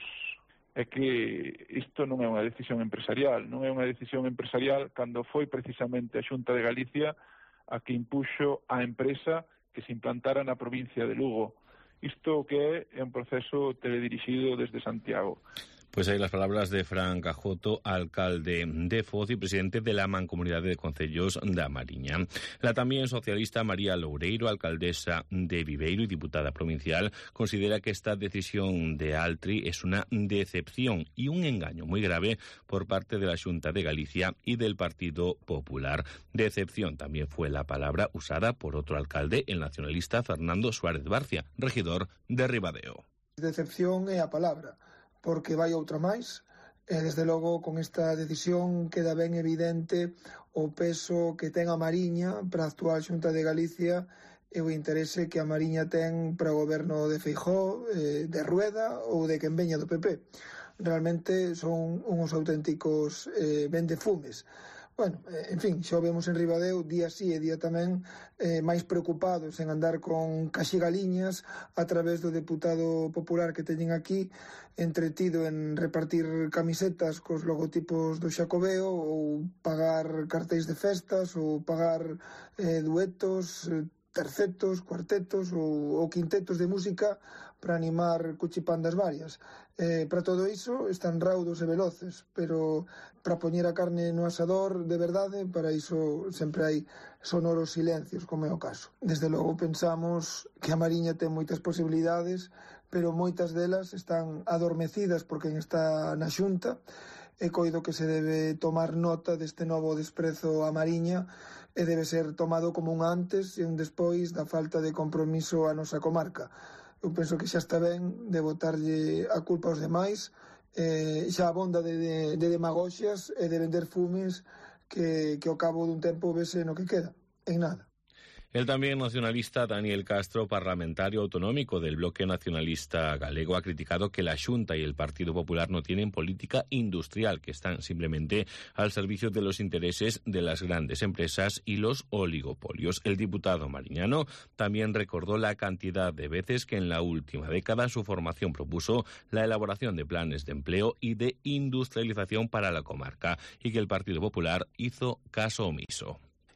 é que isto non é unha decisión empresarial, non é unha decisión empresarial cando foi precisamente a Xunta de Galicia a que impuxo a empresa que se implantara na provincia de Lugo. Isto que é un proceso teledirixido desde Santiago. Pues ahí las palabras de Fran Cajoto, alcalde de Foz y presidente de la Mancomunidade de Concellos da Mariña. La también socialista María Loureiro, alcaldesa de Viveiro y diputada provincial, considera que esta decisión de Altri es una decepción y un engaño muy grave por parte de la Xunta de Galicia y del Partido Popular. Decepción también fue la palabra usada por otro alcalde, el nacionalista Fernando Suárez Barcia, regidor de Ribadeo. Decepción é a palabra, porque vai outra máis, e desde logo con esta decisión queda ben evidente o peso que ten a Mariña para a actual Xunta de Galicia e o interese que a Mariña ten para o goberno de Feijóo, eh, de Rueda ou de quen veña do P P. Realmente son uns auténticos eh, vendefumes. Bueno, en fin, xa o vemos en Ribadeo, día sí e día tamén, eh, máis preocupados en andar con caxigaliñas a través do deputado popular que teñen aquí, entretido en repartir camisetas cos logotipos do Xacobeo ou pagar cartéis de festas ou pagar eh, duetos, tercetos, cuartetos ou, ou quintetos de música para animar cuchipandas varias. Eh, para todo iso están raudos e veloces, pero para poñer a carne no asador de verdade, para iso sempre hai sonoros silencios, como é o caso. Desde logo pensamos que a Mariña ten moitas posibilidades, pero moitas delas están adormecidas por quen está na Xunta, e coido que se debe tomar nota deste novo desprezo a Mariña e debe ser tomado como un antes e un despois da falta de compromiso a nosa comarca. Eu penso que xa está ben de botarlle a culpa aos demais, eh, xa abonda de, de, de demagoxias e de vender fumes que, que ao cabo dun tempo vese no que queda, en nada. El también nacionalista Daniel Castro, parlamentario autonómico del bloque nacionalista galego, ha criticado que la Xunta y el Partido Popular no tienen política industrial, que están simplemente al servicio de los intereses de las grandes empresas y los oligopolios. El diputado mariñano también recordó la cantidad de veces que en la última década su formación propuso la elaboración de planes de empleo y de industrialización para la comarca y que el Partido Popular hizo caso omiso.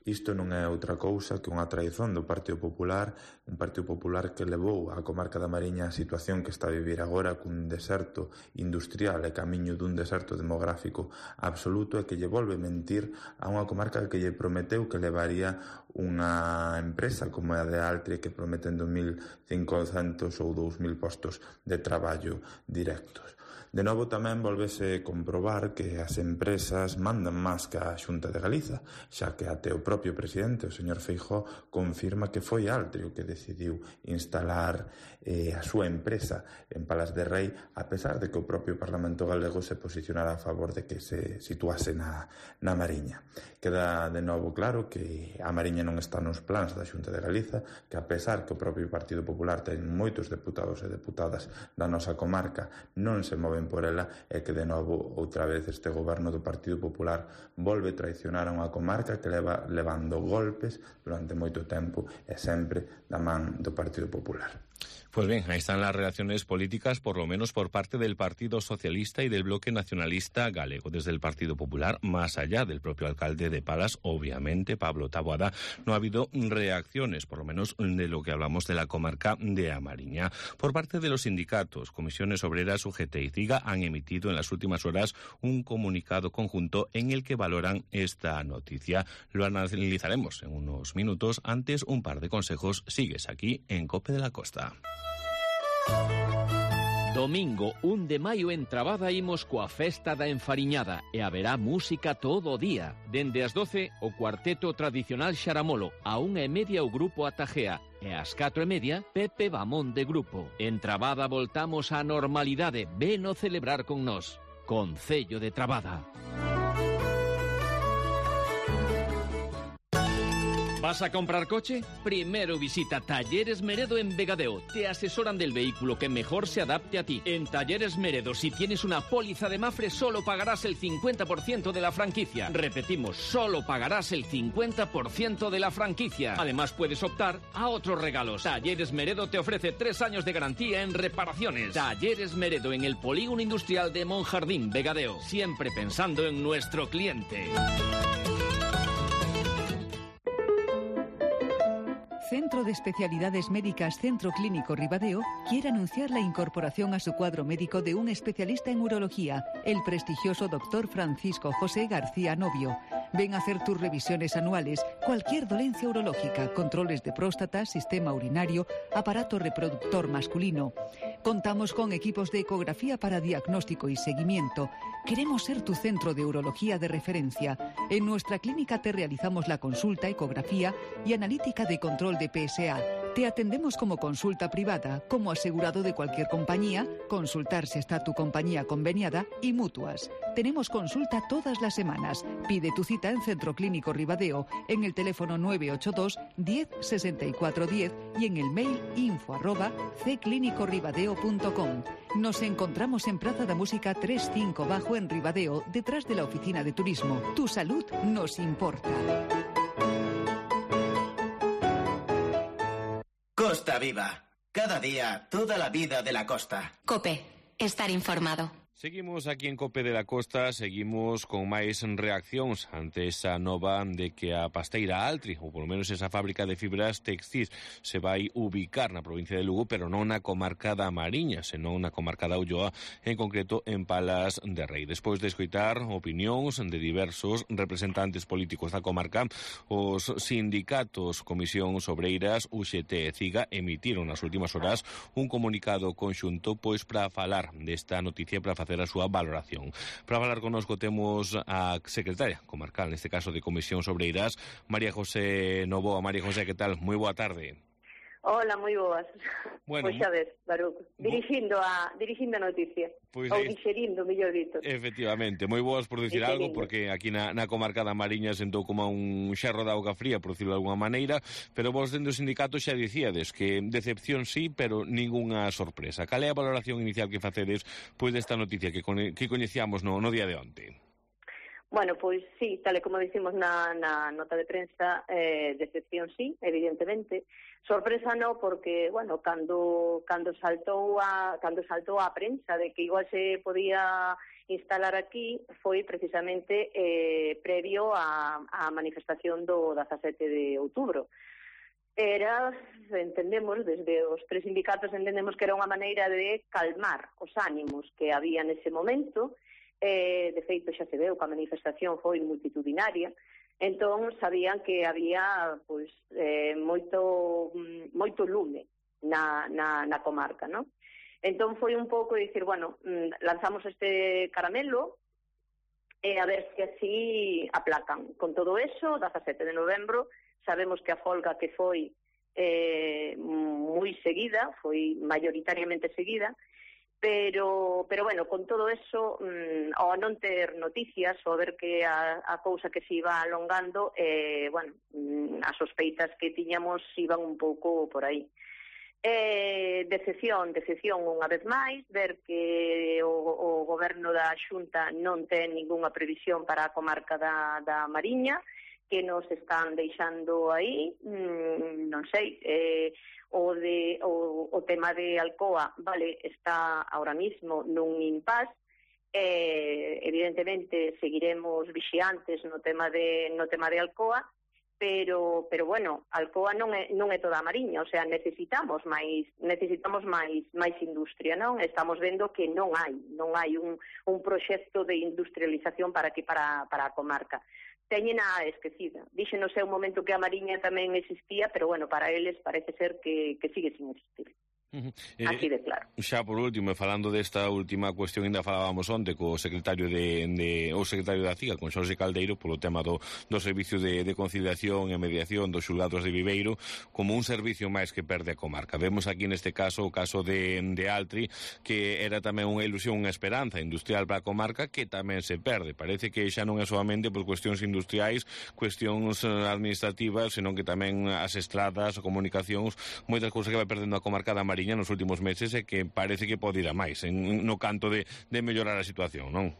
Isto non é outra cousa que unha traición do Partido Popular, un Partido Popular que levou a comarca da Mariña a situación que está a vivir agora cun deserto industrial e camiño dun deserto demográfico absoluto, e que lle volve mentir a unha comarca que lle prometeu que levaría unha empresa como a de Altri, que prometen dos mil cincocentos ou dous mil postos de traballo directos. De novo tamén volvese comprobar que as empresas mandan máis que a Xunta de Galiza, xa que até o propio presidente, o señor Feijóo, confirma que foi Altri o que decidiu instalar eh, a súa empresa en Palas de Rei, a pesar de que o propio Parlamento galego se posicionara a favor de que se situase na, na Mariña. Queda de novo claro que a Mariña non está nos plans da Xunta de Galiza, que a pesar que o propio Partido Popular ten moitos deputados e deputadas da nosa comarca, non se moven por ela, e que de novo outra vez este goberno do Partido Popular volve traicionar a unha comarca que leva levando golpes durante moito tempo e sempre da man do Partido Popular. Pues bien, ahí están las reacciones políticas, por lo menos por parte del Partido Socialista y del Bloque Nacionalista Galego. Desde el Partido Popular, más allá del propio alcalde de Palas, obviamente, Pablo Taboada, no ha habido reacciones, por lo menos de lo que hablamos de la comarca de A Mariña. Por parte de los sindicatos, Comisiones Obreras, U G T y CIGA han emitido en las últimas horas un comunicado conjunto en el que valoran esta noticia. Lo analizaremos en unos minutos. Antes, un par de consejos. Sigues aquí en COPE de la Costa. Domingo un de maio en Trabada imos coa festa da enfariñada e haberá música todo o día. Dende as doce o cuarteto tradicional Xaramolo, a unha e media o grupo Atajea e ás catro e media Pepe Bamón de grupo. En Trabada voltamos á normalidade, veno celebrar con nós. Concello de Trabada. ¿Vas a comprar coche? Primero visita Talleres Meredo en Vegadeo. Te asesoran del vehículo que mejor se adapte a ti. En Talleres Meredo, si tienes una póliza de Mafre, solo pagarás el cincuenta por ciento de la franquicia. Repetimos, solo pagarás el cincuenta por ciento de la franquicia. Además, puedes optar a otros regalos. Talleres Meredo te ofrece tres años de garantía en reparaciones. Talleres Meredo en el Polígono Industrial de Monjardín, Vegadeo. Siempre pensando en nuestro cliente. Centro de Especialidades Médicas Centro Clínico Ribadeo quiere anunciar la incorporación a su cuadro médico de un especialista en urología, el prestigioso doctor Francisco José García Novio. Ven a hacer tus revisiones anuales, cualquier dolencia urológica, controles de próstata, sistema urinario, aparato reproductor masculino. Contamos con equipos de ecografía para diagnóstico y seguimiento. Queremos ser tu centro de urología de referencia. En nuestra clínica te realizamos la consulta, ecografía y analítica de control de P S A. Te atendemos como consulta privada, como asegurado de cualquier compañía, consultar si está tu compañía conveniada y mutuas. Tenemos consulta todas las semanas. Pide tu cita en Centro Clínico Ribadeo, en el teléfono nueve ocho dos, diez, sesenta y cuatro diez y en el mail info arroba c clínico ribadeo punto com. Nos encontramos en Plaza da Música tres cinco Bajo en Ribadeo, detrás de la oficina de turismo. Tu salud nos importa. Costa Viva. Cada día, toda la vida de la costa. COPE. Estar informado. Seguimos aquí en COPE de la Costa, seguimos con máis reaccións ante esa nova de que a pasteira Altri, ou polo menos esa fábrica de fibras textis, se vai ubicar na provincia de Lugo, pero non na comarca da Mariña, senón na comarca da Ulloa, en concreto en Palas de Rei. Despois de escoitar opinións de diversos representantes políticos da comarca, os sindicatos Comisións Obreiras, U G T e CIGA emitiron nas últimas horas un comunicado conxunto pois para falar desta noticia, para facer a súa valoración. Para falar connosco temos a secretaria comarcal, neste caso de Comisións Obreiras, María José Novoa. María José, que tal? Moi boa tarde. Hola, moi boas. Bueno, pois xa ves, Baruc, dirixindo a, dirixindo a noticia. Pois ou aí, dixerindo, mellor dito. Efectivamente, moi boas por dicir algo, porque aquí na, na comarca da Mariña sentou como un xerro de auga fría, por dicirlo de alguna maneira, pero vos dentro do sindicato xa dicíades que decepción sí, pero ningunha sorpresa. Cal é a valoración inicial que facedes pois desta noticia que, con, que coñecíamos no, no día de onte? Bueno, pois sí, tal e como dicimos na, na nota de prensa, eh, decepción sí, evidentemente. Sorpresa no, porque, bueno, cando cando saltou a cando saltou a prensa de que igual se podía instalar aquí, foi precisamente eh, previo a, a manifestación do dezasete de outubro. Era, entendemos, desde os tres sindicatos entendemos que era unha maneira de calmar os ánimos que había nese momento. Eh, de feito xa se veu que a manifestación foi multitudinaria, entón sabían que había pois, eh, moito, moito lume na, na, na comarca, non? Entón foi un pouco dicir, bueno, lanzamos este caramelo e a ver se así aplacan. Con todo eso, dezasete de novembro, sabemos que a folga que foi eh, moi seguida, foi maioritariamente seguida, Pero, pero bueno, con todo eso, mmm, ao non ter noticias, ou a ver que a, a cousa que se iba alongando, eh, bueno, mmm, as sospeitas que tiñamos iban un pouco por aí. Eh, decepción, decepción unha vez máis, ver que o, o goberno da Xunta non ten ningunha previsión para a comarca da, da Mariña, que nos están deixando aí, mmm, non sei, eh, O, de, o, o tema de Alcoa, vale, está ahora mismo nun impasse. Eh, evidentemente seguiremos vixiantes no tema de no tema de Alcoa, pero pero bueno, Alcoa non é non é toda a Mariña, o sea, necesitamos máis necesitamos máis máis industria, non? Estamos vendo que non hai, non hai un un proxecto de industrialización para aquí para para a comarca. Teñena esquecida. Dixe no seu momento que a Mariña tamén existía, pero bueno, para eles parece ser que, que sigue sin existir. Uh-huh. Así de claro. Xa por último, falando desta última cuestión, ainda falábamos onte co secretario de, de o secretario da C I A, con Xorxe Caldeiro, polo tema do, do servicio de, de conciliación e mediación dos xulgados de Viveiro como un servicio máis que perde a comarca. Vemos aquí neste caso o caso de, de Altri, que era tamén unha ilusión, unha esperanza industrial para a comarca, que tamén se perde. Parece que xa non é solamente por cuestións industriais, cuestións administrativas, senón que tamén as estradas, as comunicacións, moitas cousas que vai perdendo a comarca da Mariña nos últimos meses e que parece que pode ir a máis en, no canto de, de mellorar a situación, non?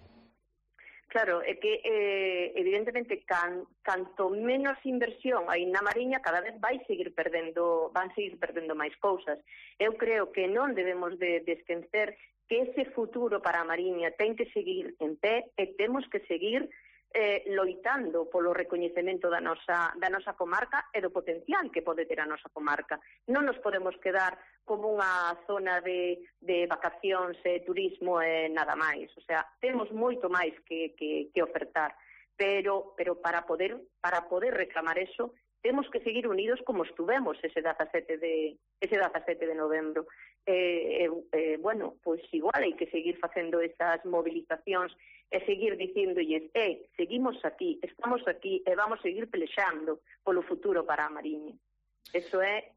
Claro, é que eh, evidentemente can, canto menos inversión hai na Mariña, cada vez vai seguir perdendo, van seguir perdendo máis cousas. Eu creo que non debemos de, de esquecer que ese futuro para a Mariña ten que seguir en pé e temos que seguir Eh, loitando polo recoñecemento da nosa, da nosa comarca e do potencial que pode ter a nosa comarca. Non nos podemos quedar como unha zona de, de vacacións e turismo e nada máis. O sea, temos moito máis que, que, que ofertar, pero, pero para poder para poder reclamar eso, temos que seguir unidos como estuvemos ese dezasete de, ese dezasete de novembro. Eh, eh, eh, bueno, pois igual hai que seguir facendo esas movilizacións e seguir dicíndolles, eh, seguimos aquí, estamos aquí e vamos seguir pelexando polo futuro para a Mariña. Eso é,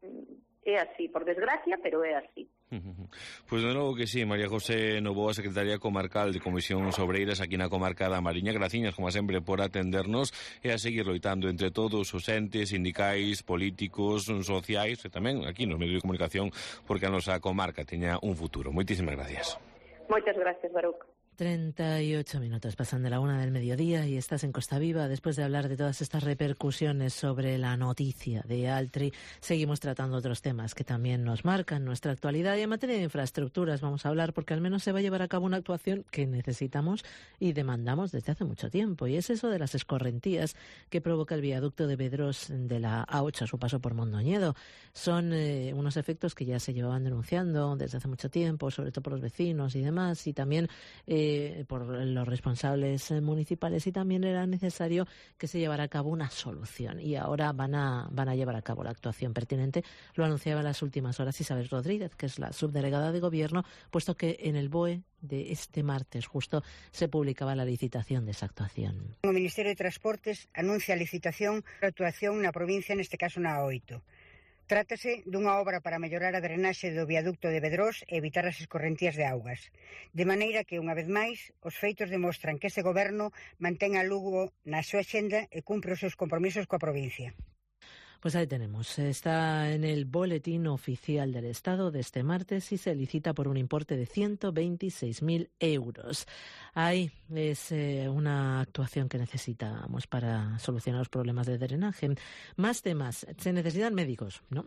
é así, por desgracia, pero é así. Pois de novo que sí, María José Novoa, secretaria comarcal de Comisións Obreiras aquí na comarca da Mariña. Graciñas, como sempre, por atendernos e a seguir loitando entre todos os entes sindicais, políticos, sociais e tamén aquí nos medios de comunicación, porque a nosa comarca teña un futuro. Moitísimas gracias. Moitas gracias, Baruch. treinta y ocho minutos pasan de la una del mediodía y estás en Costa Viva. Después de hablar de todas estas repercusiones sobre la noticia de Altri, seguimos tratando otros temas que también nos marcan nuestra actualidad. Y en materia de infraestructuras vamos a hablar porque al menos se va a llevar a cabo una actuación que necesitamos y demandamos desde hace mucho tiempo. Y es eso de las escorrentías que provoca el viaducto de Vedrós de la A ocho a su paso por Mondoñedo. Son eh, unos efectos que ya se llevaban denunciando desde hace mucho tiempo, sobre todo por los vecinos y demás, y también eh, por los responsables municipales, y también era necesario que se llevara a cabo una solución y ahora van a van a llevar a cabo la actuación pertinente. Lo anunciaba en las últimas horas Isabel Rodríguez, que es la subdelegada de Gobierno, puesto que en el B O E de este martes justo se publicaba la licitación de esa actuación. O Ministerio de Transportes anuncia a licitación para actuación na provincia, neste caso na A oito. Trátase dunha obra para mellorar a drenaxe do viaducto de Vedrós e evitar as escorrentías de augas. De maneira que, unha vez máis, os feitos demostran que ese goberno mantén a Lugo na súa xenda e cumpre os seus compromisos coa provincia. Pues ahí tenemos, está en el Boletín Oficial del Estado de este martes y se licita por un importe de ciento veintiséis mil euros. Ahí es eh, una actuación que necesitamos para solucionar los problemas de drenaje. Más temas, se necesitan médicos, ¿no?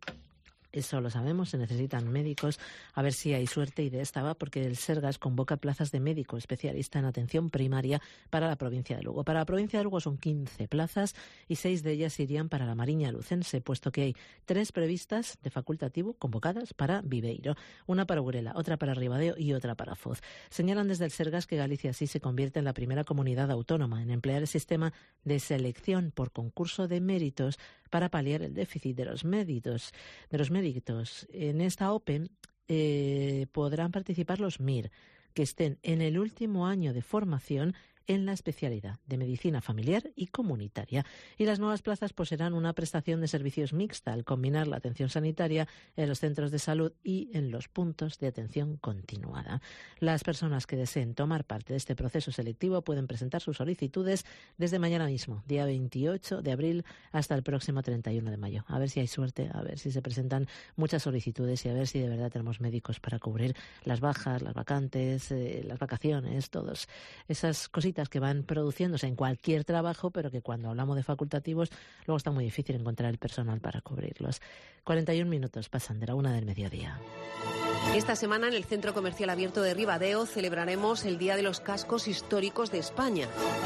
Eso lo sabemos, se necesitan médicos. A ver si hay suerte, y de esta va porque el Sergas convoca plazas de médico especialista en atención primaria para la provincia de Lugo. Para la provincia de Lugo son quince plazas y seis de ellas irían para la Mariña Lucense, puesto que hay tres previstas de facultativo convocadas para Viveiro, una para Burela, otra para Ribadeo y otra para Foz. Señalan desde el Sergas que Galicia así se convierte en la primera comunidad autónoma en emplear el sistema de selección por concurso de méritos para paliar el déficit de los méritos. De los méritos. En esta O P E eh, podrán participar los M I R, que estén en el último año de formación en la especialidad de medicina familiar y comunitaria. Y las nuevas plazas pues serán una prestación de servicios mixta al combinar la atención sanitaria en los centros de salud y en los puntos de atención continuada. Las personas que deseen tomar parte de este proceso selectivo pueden presentar sus solicitudes desde mañana mismo, día veintiocho de abril, hasta el próximo treinta y uno de mayo. A ver si hay suerte, a ver si se presentan muchas solicitudes y a ver si de verdad tenemos médicos para cubrir las bajas, las vacantes, eh, las vacaciones, todas esas cositas que van produciéndose en cualquier trabajo, pero que cuando hablamos de facultativos luego está muy difícil encontrar el personal para cubrirlos. cuarenta y un minutos pasan de la una del mediodía. Esta semana en el Centro Comercial Abierto de Ribadeo celebraremos el Día de los Cascos Históricos de España.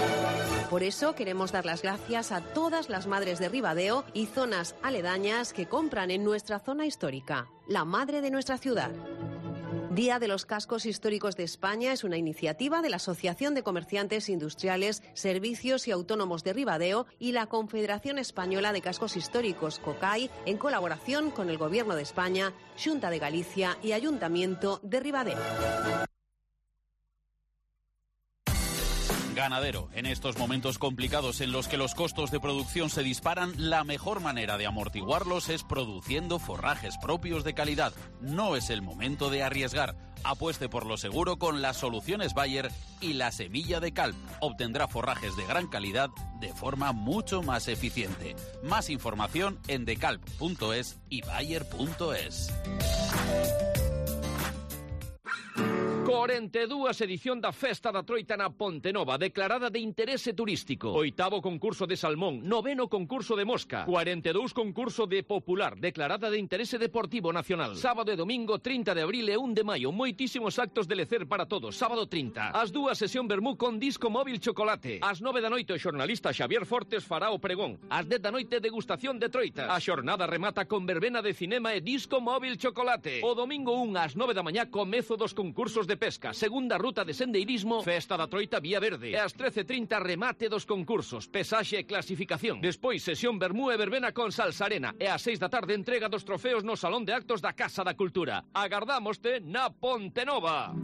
Por eso queremos dar las gracias a todas las madres de Ribadeo y zonas aledañas que compran en nuestra zona histórica, la madre de nuestra ciudad. Día de los Cascos Históricos de España es una iniciativa de la Asociación de Comerciantes Industriales, Servicios y Autónomos de Ribadeo y la Confederación Española de Cascos Históricos, COCAI, en colaboración con el Gobierno de España, Xunta de Galicia y Ayuntamiento de Ribadeo. Ganadero. En estos momentos complicados en los que los costos de producción se disparan, la mejor manera de amortiguarlos es produciendo forrajes propios de calidad. No es el momento de arriesgar. Apueste por lo seguro con las soluciones Bayer y la semilla de Calp. Obtendrá forrajes de gran calidad de forma mucho más eficiente. Más información en decalp punto es y bayer punto es. cuarenta e dúas edición da Festa da Troita na Pontenova, declarada de interese turístico. Oitavo concurso de salmón, noveno concurso de mosca, cuarenta e dous concurso de popular, declarada de interese deportivo nacional. Sábado e domingo trinta de abril e un de maio, moitísimos actos de lecer para todos. Sábado trinta, as dúas sesión vermú con disco móvil chocolate. Ás nove da noite o xornalista Xavier Fortes fará o pregón. Ás dez da noite degustación de troitas. A xornada remata con verbena de cinema e disco móvil chocolate. O domingo un ás nove da mañá comezo dos concursos de pesca, segunda ruta de sendeirismo, Festa da Troita Vía Verde. E ás trece e trinta remate dos concursos, pesaxe e clasificación. Despois sesión vermú e verbena con Salsarena. E ás seis da tarde entrega dos trofeos no Salón de Actos da Casa da Cultura. Agardámoste na Pontenova.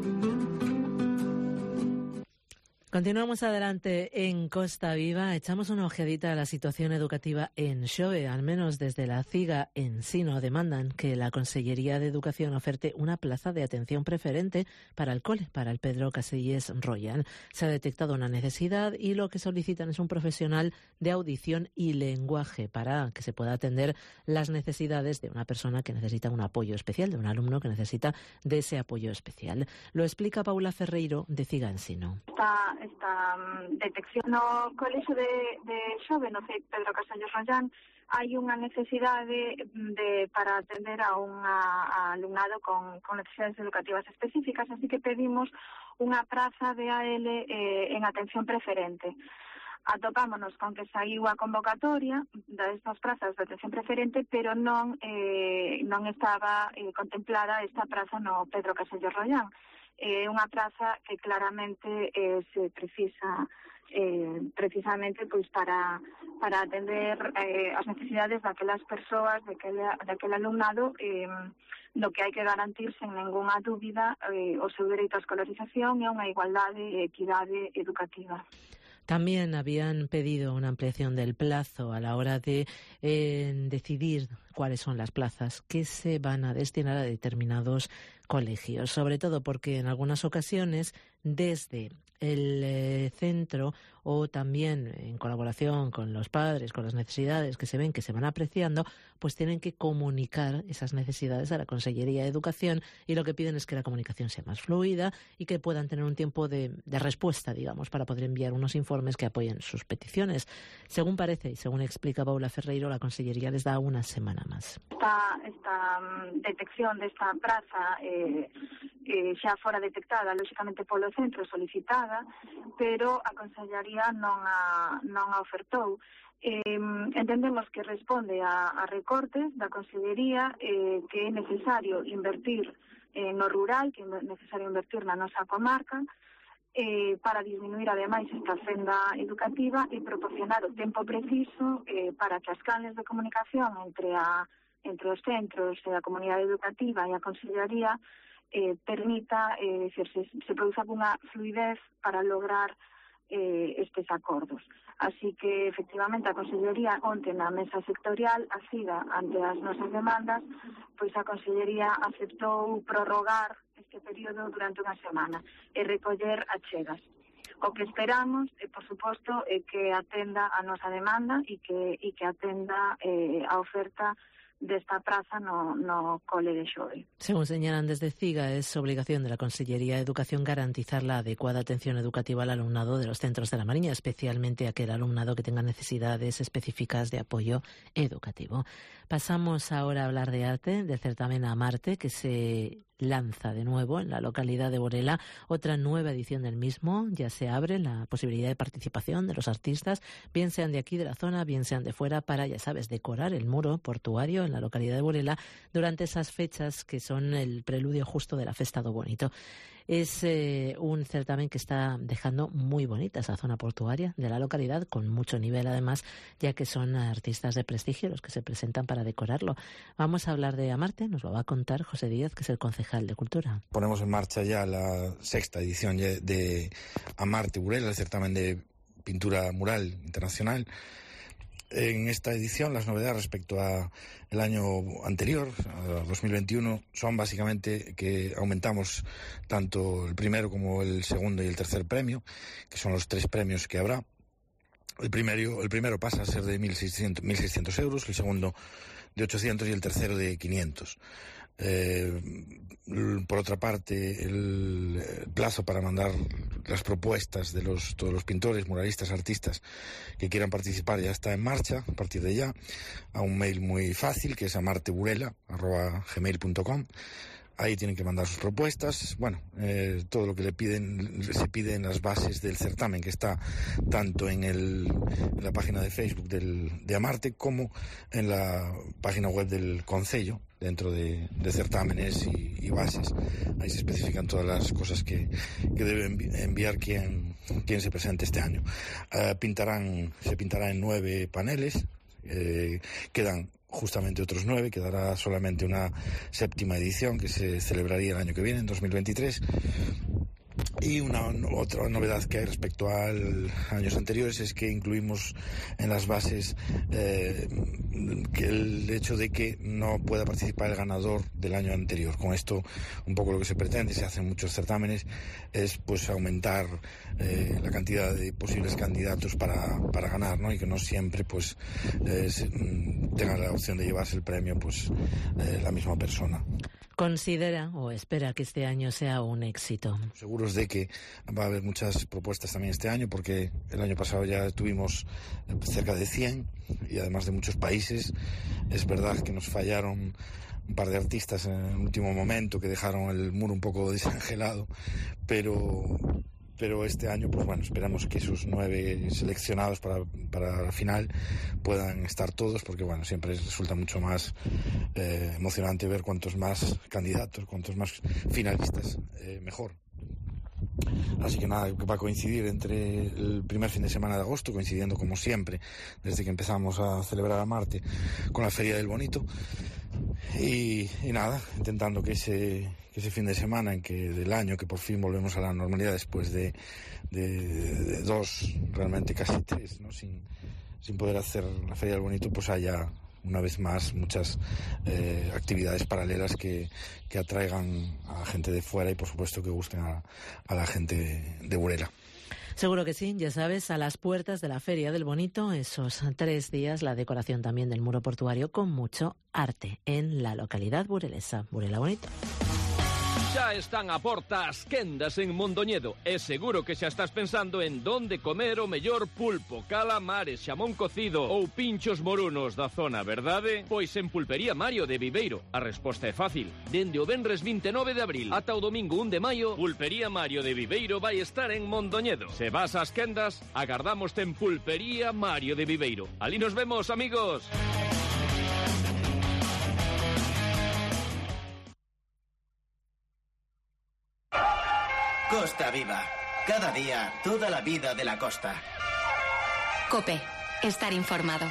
Continuamos adelante en Costa Viva. Echamos una ojeadita a la situación educativa en Xove. Al menos desde la CIGA en Sino demandan que la Consellería de Educación oferte una plaza de atención preferente para el cole, para el Pedro Caselles Royan. Se ha detectado una necesidad y lo que solicitan es un profesional de audición y lenguaje para que se pueda atender las necesidades de una persona que necesita un apoyo especial, de un alumno que necesita de ese apoyo especial. Lo explica Paula Ferreiro de CIGA en Sino. Esta, esta um, detección no colexo de, de Xove, no C E I Pedro Caselles Royan, hai unha necesidade de, para atender a un alumnado con, con necesidades educativas específicas, así que pedimos unha praza de A L eh, en atención preferente. Atopámonos con que saiu a convocatoria destas prazas de atención preferente, pero non eh, non estaba eh, contemplada esta praza no Pedro Caselles Royan. É eh, unha praza que claramente eh, se precisa eh, precisamente pois para para atender eh, as necesidades daquelas persoas, daquela, daquele alumnado, eh, no que hai que garantir sen ningunha dúbida eh, o seu dereito á escolarización e a unha igualdade e equidade educativa. También habían pedido una ampliación del plazo a la hora de eh, decidir cuáles son las plazas que se van a destinar a determinados colegios, sobre todo porque en algunas ocasiones desde el eh, centro o también en colaboración con los padres, con las necesidades que se ven que se van apreciando, pues tienen que comunicar esas necesidades a la Consellería de Educación, y lo que piden es que la comunicación sea más fluida y que puedan tener un tiempo de, de respuesta, digamos, para poder enviar unos informes que apoyen sus peticiones. Según parece y según explica Paula Ferreiro, la Consellería les da una semana más. Esta, esta um, detección desta praza eh, eh, xa fora detectada, lóxicamente, polo centro solicitada, pero a Consellería non a, non a ofertou. Eh, entendemos que responde a, a recortes da Consellería, eh, que é necesario invertir eh, no rural, que é necesario invertir na nosa comarca, eh, para disminuir ademais esta fenda educativa e proporcionar o tempo preciso eh, para que as canles de comunicación entre a entre os centros e a comunidade educativa e a Consellería eh, permita, eh, se, se, se produza unha fluidez para lograr eh, estes acordos. Así que, efectivamente, a Consellería onte na mesa sectorial, asida ante as nosas demandas, pois a Consellería aceptou prorrogar este período durante unha semana e recoller achegas. O que esperamos, eh, por suposto, é que atenda a nosa demanda e que, e que atenda eh, a oferta desta praza no, no cole de Xove. Según señalan desde CIGA, es obligación de la Consellería de Educación garantizar la adecuada atención educativa al alumnado de los centros de la Mariña, especialmente aquel alumnado que tenga necesidades específicas de apoyo educativo. Pasamos ahora a hablar de arte, del certamen Amarte, que se lanza de nuevo en la localidad de Burela. Otra nueva edición del mismo. Ya se abre la posibilidad de participación de los artistas, bien sean de aquí de la zona, bien sean de fuera, para, ya sabes, decorar el muro portuario en la localidad de Burela durante esas fechas que son el preludio justo de la Festa do Bonito. Es eh, un certamen que está dejando muy bonita esa zona portuaria de la localidad, con mucho nivel además, ya que son artistas de prestigio los que se presentan para decorarlo. Vamos a hablar de Amarte, nos lo va a contar José Díaz, que es el concejal de Cultura. Ponemos en marcha ya la sexta edición de Amarte Burela, el certamen de pintura mural internacional. En esta edición las novedades respecto a el año anterior, a dos mil veintiuno, son básicamente que aumentamos tanto el primero como el segundo y el tercer premio, que son los tres premios que habrá. El primero, el primero pasa a ser de mil seiscientos euros, el segundo de ochocientos y el tercero de quinientos. Eh, por otra parte, el plazo para mandar las propuestas de los, todos los pintores, muralistas, artistas que quieran participar ya está en marcha a partir de ya, a un mail muy fácil que es amarteburela arroba gmail punto com. Ahí tienen que mandar sus propuestas. Bueno, eh, todo lo que le piden se pide en las bases del certamen, que está tanto en, el, en la página de Facebook del, de Amarte como en la página web del Concello, dentro de, de certámenes y, y bases. Ahí se especifican todas las cosas que, que debe enviar quien, quien se presente este año. Uh, pintarán, se pintará en nueve paneles, eh, quedan justamente otros nueve, quedará solamente una séptima edición que se celebraría el año que viene, en dos mil veintitrés. Y una otra novedad que hay respecto a años anteriores es que incluimos en las bases eh, que el hecho de que no pueda participar el ganador del año anterior. Con esto, un poco lo que se pretende, se hacen muchos certámenes, es pues aumentar eh, la cantidad de posibles candidatos para, para ganar, ¿no? Y que no siempre pues eh, se, tenga la opción de llevarse el premio pues eh, la misma persona. ¿Considera o espera que este año sea un éxito? Seguros de que va a haber muchas propuestas también este año, porque el año pasado ya tuvimos cerca de cien y además de muchos países. Es verdad que nos fallaron un par de artistas en el último momento que dejaron el muro un poco desangelado, pero... pero este año, pues bueno, esperamos que esos nueve seleccionados para, para la final puedan estar todos, porque bueno, siempre resulta mucho más eh, emocionante ver cuantos más candidatos, cuantos más finalistas, eh, mejor. Así que nada, va a coincidir entre el primer fin de semana de agosto, coincidiendo como siempre, desde que empezamos a celebrar Amarte, con la Feria del Bonito. Y, y nada, intentando que ese, que ese fin de semana en que del año, que por fin volvemos a la normalidad después de, de, de dos, realmente casi tres, ¿no? sin, sin poder hacer la Feria del Bonito, pues haya una vez más muchas eh, actividades paralelas que, que atraigan a gente de fuera y por supuesto que gusten a, a la gente de, de Burela. Seguro que sí, ya sabes, a las puertas de la Feria del Bonito, esos tres días, la decoración también del muro portuario con mucho arte en la localidad burelesa, Burela Bonito. Xa están a porta as quendas en Mondoñedo e seguro que xa estás pensando en donde comer o mellor pulpo, calamares, xamón cocido ou pinchos morunos da zona, verdade? Pois en Pulpería Mario de Viveiro a resposta é fácil. Dende o venres vinte e nove de abril ata o domingo un de maio, Pulpería Mario de Viveiro vai estar en Mondoñedo. Se vas ás quendas, agardámoste en Pulpería Mario de Viveiro. Ali nos vemos, amigos. Costa Viva. Cada día, toda la vida de la costa. COPE. Estar informado.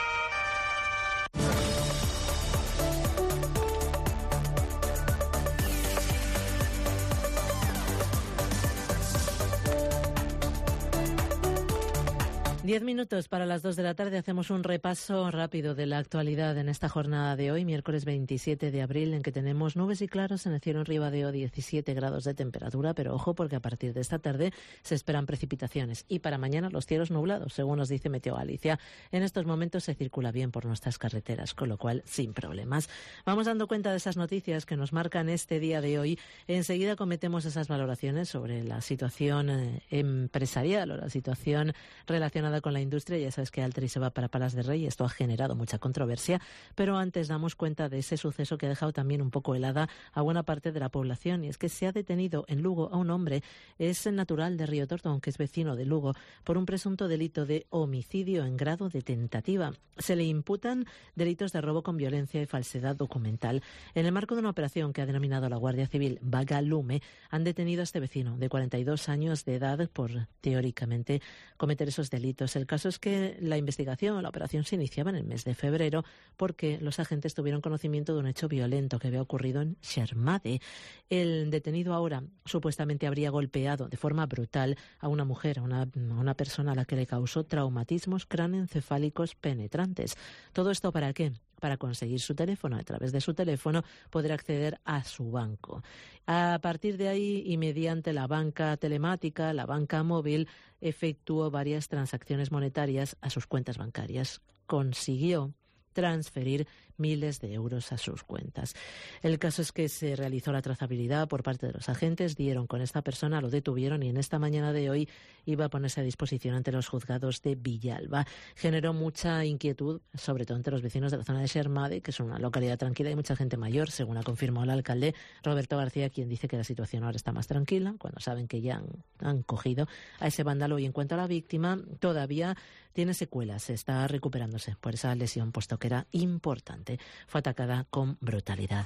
Diez minutos para las dos de la tarde. Hacemos un repaso rápido de la actualidad en esta jornada de hoy, miércoles veintisiete de abril, en que tenemos nubes y claros en el cielo en Ribadeo, diecisiete grados de temperatura, pero ojo porque a partir de esta tarde se esperan precipitaciones y para mañana los cielos nublados, según nos dice Meteo Galicia. En estos momentos se circula bien por nuestras carreteras, con lo cual sin problemas. Vamos dando cuenta de esas noticias que nos marcan este día de hoy. Enseguida cometemos esas valoraciones sobre la situación eh, empresarial o la situación relacionada con la industria. Ya sabes que Altri se va para Palas de Rey. Esto ha generado mucha controversia, pero antes damos cuenta de ese suceso que ha dejado también un poco helada a buena parte de la población, y es que se ha detenido en Lugo a un hombre, es natural de Riotorto, aunque es vecino de Lugo, por un presunto delito de homicidio en grado de tentativa. Se le imputan delitos de robo con violencia y falsedad documental. En el marco de una operación que ha denominado la Guardia Civil Vagalume, han detenido a este vecino de cuarenta y dos años de edad por, teóricamente, cometer esos delitos. El caso es que la investigación, la operación se iniciaba en el mes de febrero porque los agentes tuvieron conocimiento de un hecho violento que había ocurrido en Xermade. El detenido ahora supuestamente habría golpeado de forma brutal a una mujer, a una, a una persona a la que le causó traumatismos cráneoencefálicos penetrantes. ¿Todo esto para qué? Para conseguir su teléfono, a través de su teléfono poder acceder a su banco. A partir de ahí y mediante la banca telemática, la banca móvil, efectuó varias transacciones monetarias a sus cuentas bancarias. Consiguió transferir miles de euros a sus cuentas. El caso es que se realizó la trazabilidad por parte de los agentes, dieron con esta persona, lo detuvieron y en esta mañana de hoy iba a ponerse a disposición ante los juzgados de Villalba. Generó mucha inquietud, sobre todo entre los vecinos de la zona de Xermade, que es una localidad tranquila y mucha gente mayor, según ha confirmado el alcalde Roberto García, quien dice que la situación ahora está más tranquila, cuando saben que ya han, han cogido a ese vándalo. Y en cuanto a la víctima, todavía tiene secuelas, está recuperándose por esa lesión, puesto que era importante. Fue atacada con brutalidad.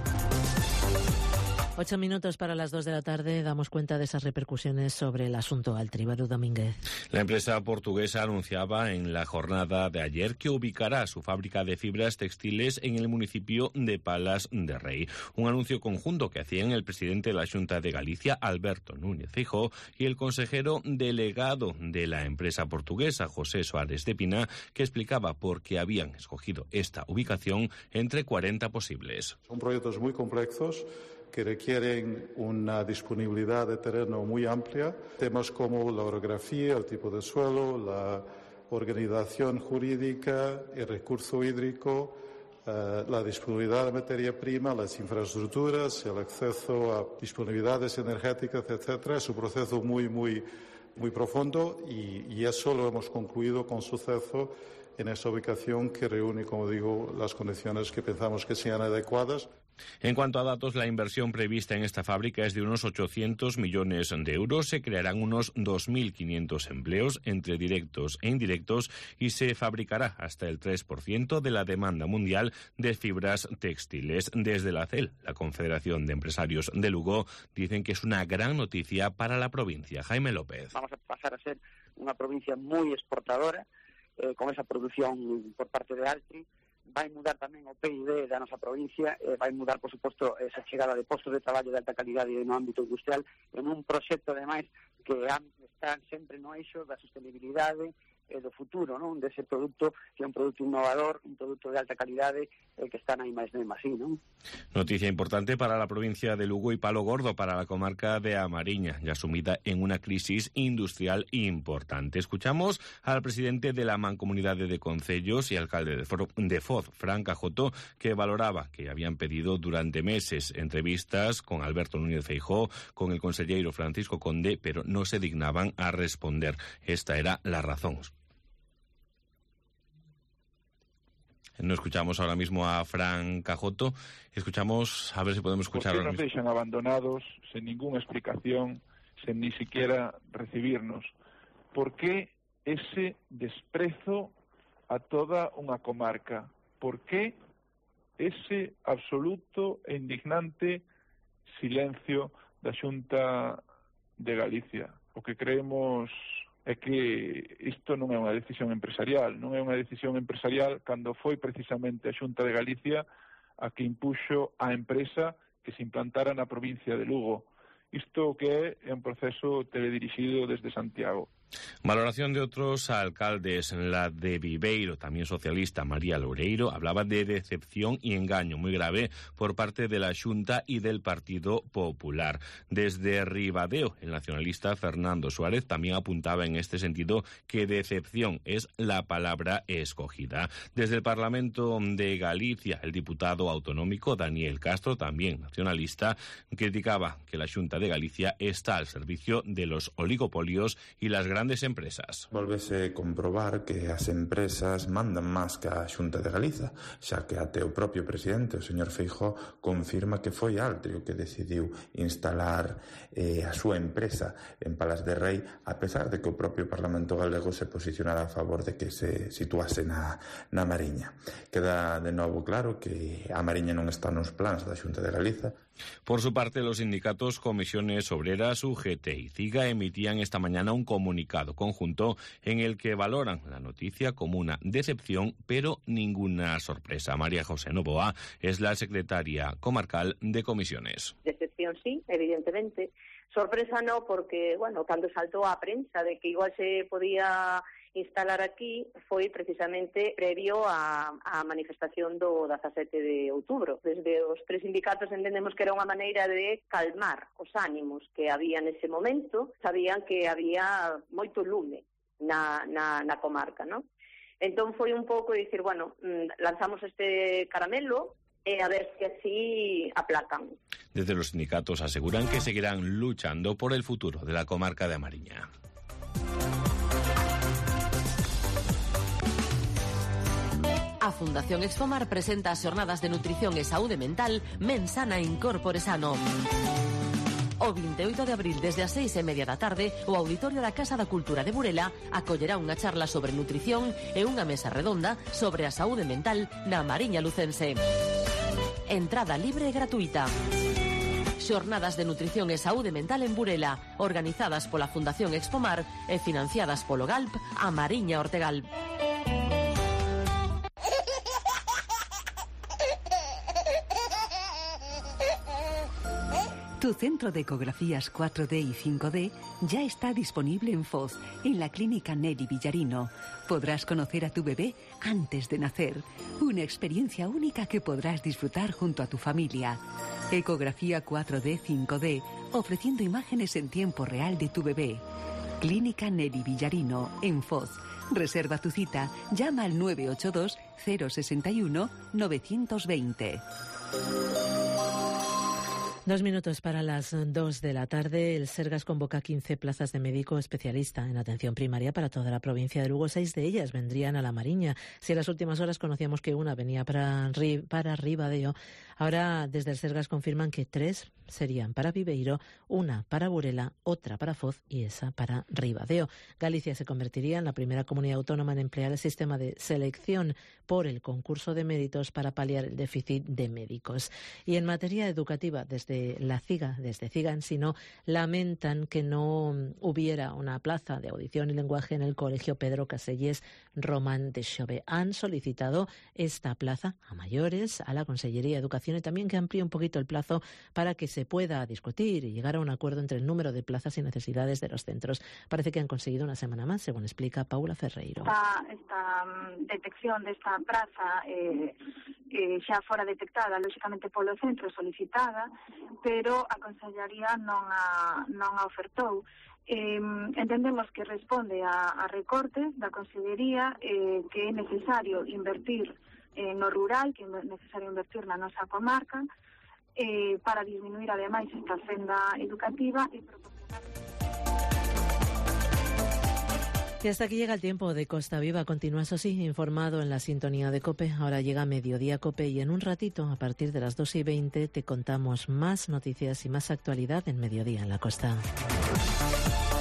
Ocho minutos para las dos de la tarde. Damos cuenta de esas repercusiones sobre el asunto Altri. Baru Domínguez. La empresa portuguesa anunciaba en la jornada de ayer que ubicará su fábrica de fibras textiles en el municipio de Palas de Rei. Un anuncio conjunto que hacían el presidente de la Xunta de Galicia, Alberto Núñez Feijóo, y el consejero delegado de la empresa portuguesa, José Soares de Pina, que explicaba por qué habían escogido esta ubicación entre cuarenta posibles. Son proyectos muy complejos que requieren una disponibilidad de terreno muy amplia. Temas como la orografía, el tipo de suelo, la organización jurídica, el recurso hídrico, eh, la disponibilidad de materia prima, las infraestructuras, el acceso a disponibilidades energéticas, etcétera. Es un proceso muy, muy, muy profundo y, y eso lo hemos concluido con suceso en esta ubicación que reúne, como digo, las condiciones que pensamos que sean adecuadas. En cuanto a datos, la inversión prevista en esta fábrica es de unos ochocientos millones de euros. Se crearán unos dos mil quinientos empleos entre directos e indirectos y se fabricará hasta el tres por ciento de la demanda mundial de fibras textiles. Desde la C E L, la Confederación de Empresarios de Lugo, dicen que es una gran noticia para la provincia. Jaime López. Vamos a pasar a ser una provincia muy exportadora, eh, con esa producción por parte de Altri. Vai mudar tamén o P I B da nosa provincia, eh, vai mudar, por suposto, esa chegada de postos de traballo de alta calidade no ámbito industrial en un proxecto, ademais, que está sempre no eixo da sostenibilidade eh, do futuro, non? Dese produto que é un produto innovador, un produto de alta calidade eh, que está na I máis D máis I, non? Noticia importante para la provincia de Lugo y palo gordo para la comarca de A Mariña, ya sumida en una crisis industrial importante. Escuchamos al presidente de la Mancomunidad de Concellos y alcalde de Foz, Fran Cajoto, que valoraba que habían pedido durante meses entrevistas con Alberto Núñez Feijóo, con el consellero Francisco Conde, pero no se dignaban a responder. Esta era la razón. No escuchamos ahora mismo a Fran Cajoto. Escuchamos, a ver si podemos escuchar. ¿Por qué nos dejan abandonados, sin ninguna explicación, sin ni siquiera recibirnos? ¿Por qué ese desprezo a toda unha comarca? ¿Por qué ese absoluto e indignante silencio da Xunta de Galicia? O que creemos é que isto non é unha decisión empresarial, non é unha decisión empresarial cando foi precisamente a Xunta de Galicia a que impuxo a empresa que se implantara na provincia de Lugo. Isto que é un proceso teledirixido desde Santiago. Valoración de otros alcaldes, la de Viveiro, también socialista, María Loureiro, hablaba de decepción y engaño muy grave por parte de la Xunta y del Partido Popular. Desde Ribadeo, el nacionalista Fernando Suárez también apuntaba en este sentido que decepción es la palabra escogida. Desde el Parlamento de Galicia, el diputado autonómico Daniel Castro, también nacionalista, criticaba que la Xunta de Galicia está al servicio de los oligopolios y las grandes grandes empresas. Volvese comprobar que as empresas mandan máis que a Xunta de Galiza, xa que até o propio presidente, o señor Feijóo, confirma que foi Altri o que decidiu instalar eh, a súa empresa en Palas de Rei, a pesar de que o propio Parlamento galego se posicionara a favor de que se situase na, na Mariña. Queda de novo claro que a Mariña non está nos plans da Xunta de Galiza. Por su parte, los sindicatos Comisiones Obreras, U G T y CIGA emitían esta mañana un comunicado conjunto en el que valoran la noticia como una decepción, pero ninguna sorpresa. María José Novoa es la secretaria comarcal de Comisiones. Decepción sí, evidentemente. Sorpresa no, porque, bueno, cando saltou a prensa de que igual se podía instalar aquí foi precisamente previo a, a manifestación do dezasete de outubro. Desde os tres sindicatos entendemos que era unha maneira de calmar os ánimos que había nese momento. Sabían que había moito lume na, na, na comarca, non? Entón foi un pouco dicir, bueno, lanzamos este caramelo e a ver si así aplacan. Desde los sindicatos aseguran que seguirán luchando por el futuro de la comarca de A Mariña. A Fundación Expomar presenta as xornadas de nutrición e saúde mental Mensana Incorpore Sano. O vinte e oito de abril, desde as seis e media da tarde, o Auditorio da Casa da Cultura de Burela acollerá unha charla sobre nutrición e unha mesa redonda sobre a saúde mental na Mariña lucense. Entrada libre e gratuita. Xornadas de nutrición e saúde mental en Burela, organizadas pola Fundación Expomar e financiadas polo Galp a Mariña Ortegal. Tu centro de ecografías cuatro D y cinco D ya está disponible en Foz, en la clínica Nelly Villarino. Podrás conocer a tu bebé antes de nacer. Una experiencia única que podrás disfrutar junto a tu familia. Ecografía cuatro D cinco D, ofreciendo imágenes en tiempo real de tu bebé. Clínica Nelly Villarino, en Foz. Reserva tu cita, llama al nueve ocho dos, cero seis uno, nueve dos cero. Dos minutos para las dos de la tarde. El Sergas convoca quince plazas de médico especialista en atención primaria para toda la provincia de Lugo. Seis de ellas vendrían a La Mariña. Si en las últimas horas conocíamos que una venía para, para Ribadeo, ahora desde el Sergas confirman que tres serían para Viveiro, una para Burela, otra para Foz y esa para Ribadeo. Galicia se convertiría en la primera comunidad autónoma en emplear el sistema de selección por el concurso de méritos para paliar el déficit de médicos. Y en materia educativa, desde desde la CIGA, desde CIGANSINO, lamentan que no hubiera una plaza de audición y lenguaje en el Colegio Pedro Caselles Román de Xove. Han solicitado esta plaza a mayores, a la Consellería de Educación, y también que amplíe un poquito el plazo para que se pueda discutir y llegar a un acuerdo entre el número de plazas y necesidades de los centros. Parece que han conseguido una semana más, según explica Paula Ferreiro. Esta, esta um, detección desta praza eh, eh, xa fora detectada, lóxicamente, polo centro solicitada, pero a Consellería non a, non a ofertou. Eh, entendemos que responde a, a recortes da Consellería, eh, que é necesario invertir eh, no rural, que é necesario invertir na nosa comarca, eh, para disminuir ademais esta senda educativa e proporcionar... Y hasta aquí llega el tiempo de Costa Viva. Continúa, eso sí, informado en la sintonía de COPE. Ahora llega Mediodía COPE y en un ratito, a partir de las dos y veinte, te contamos más noticias y más actualidad en Mediodía en la Costa.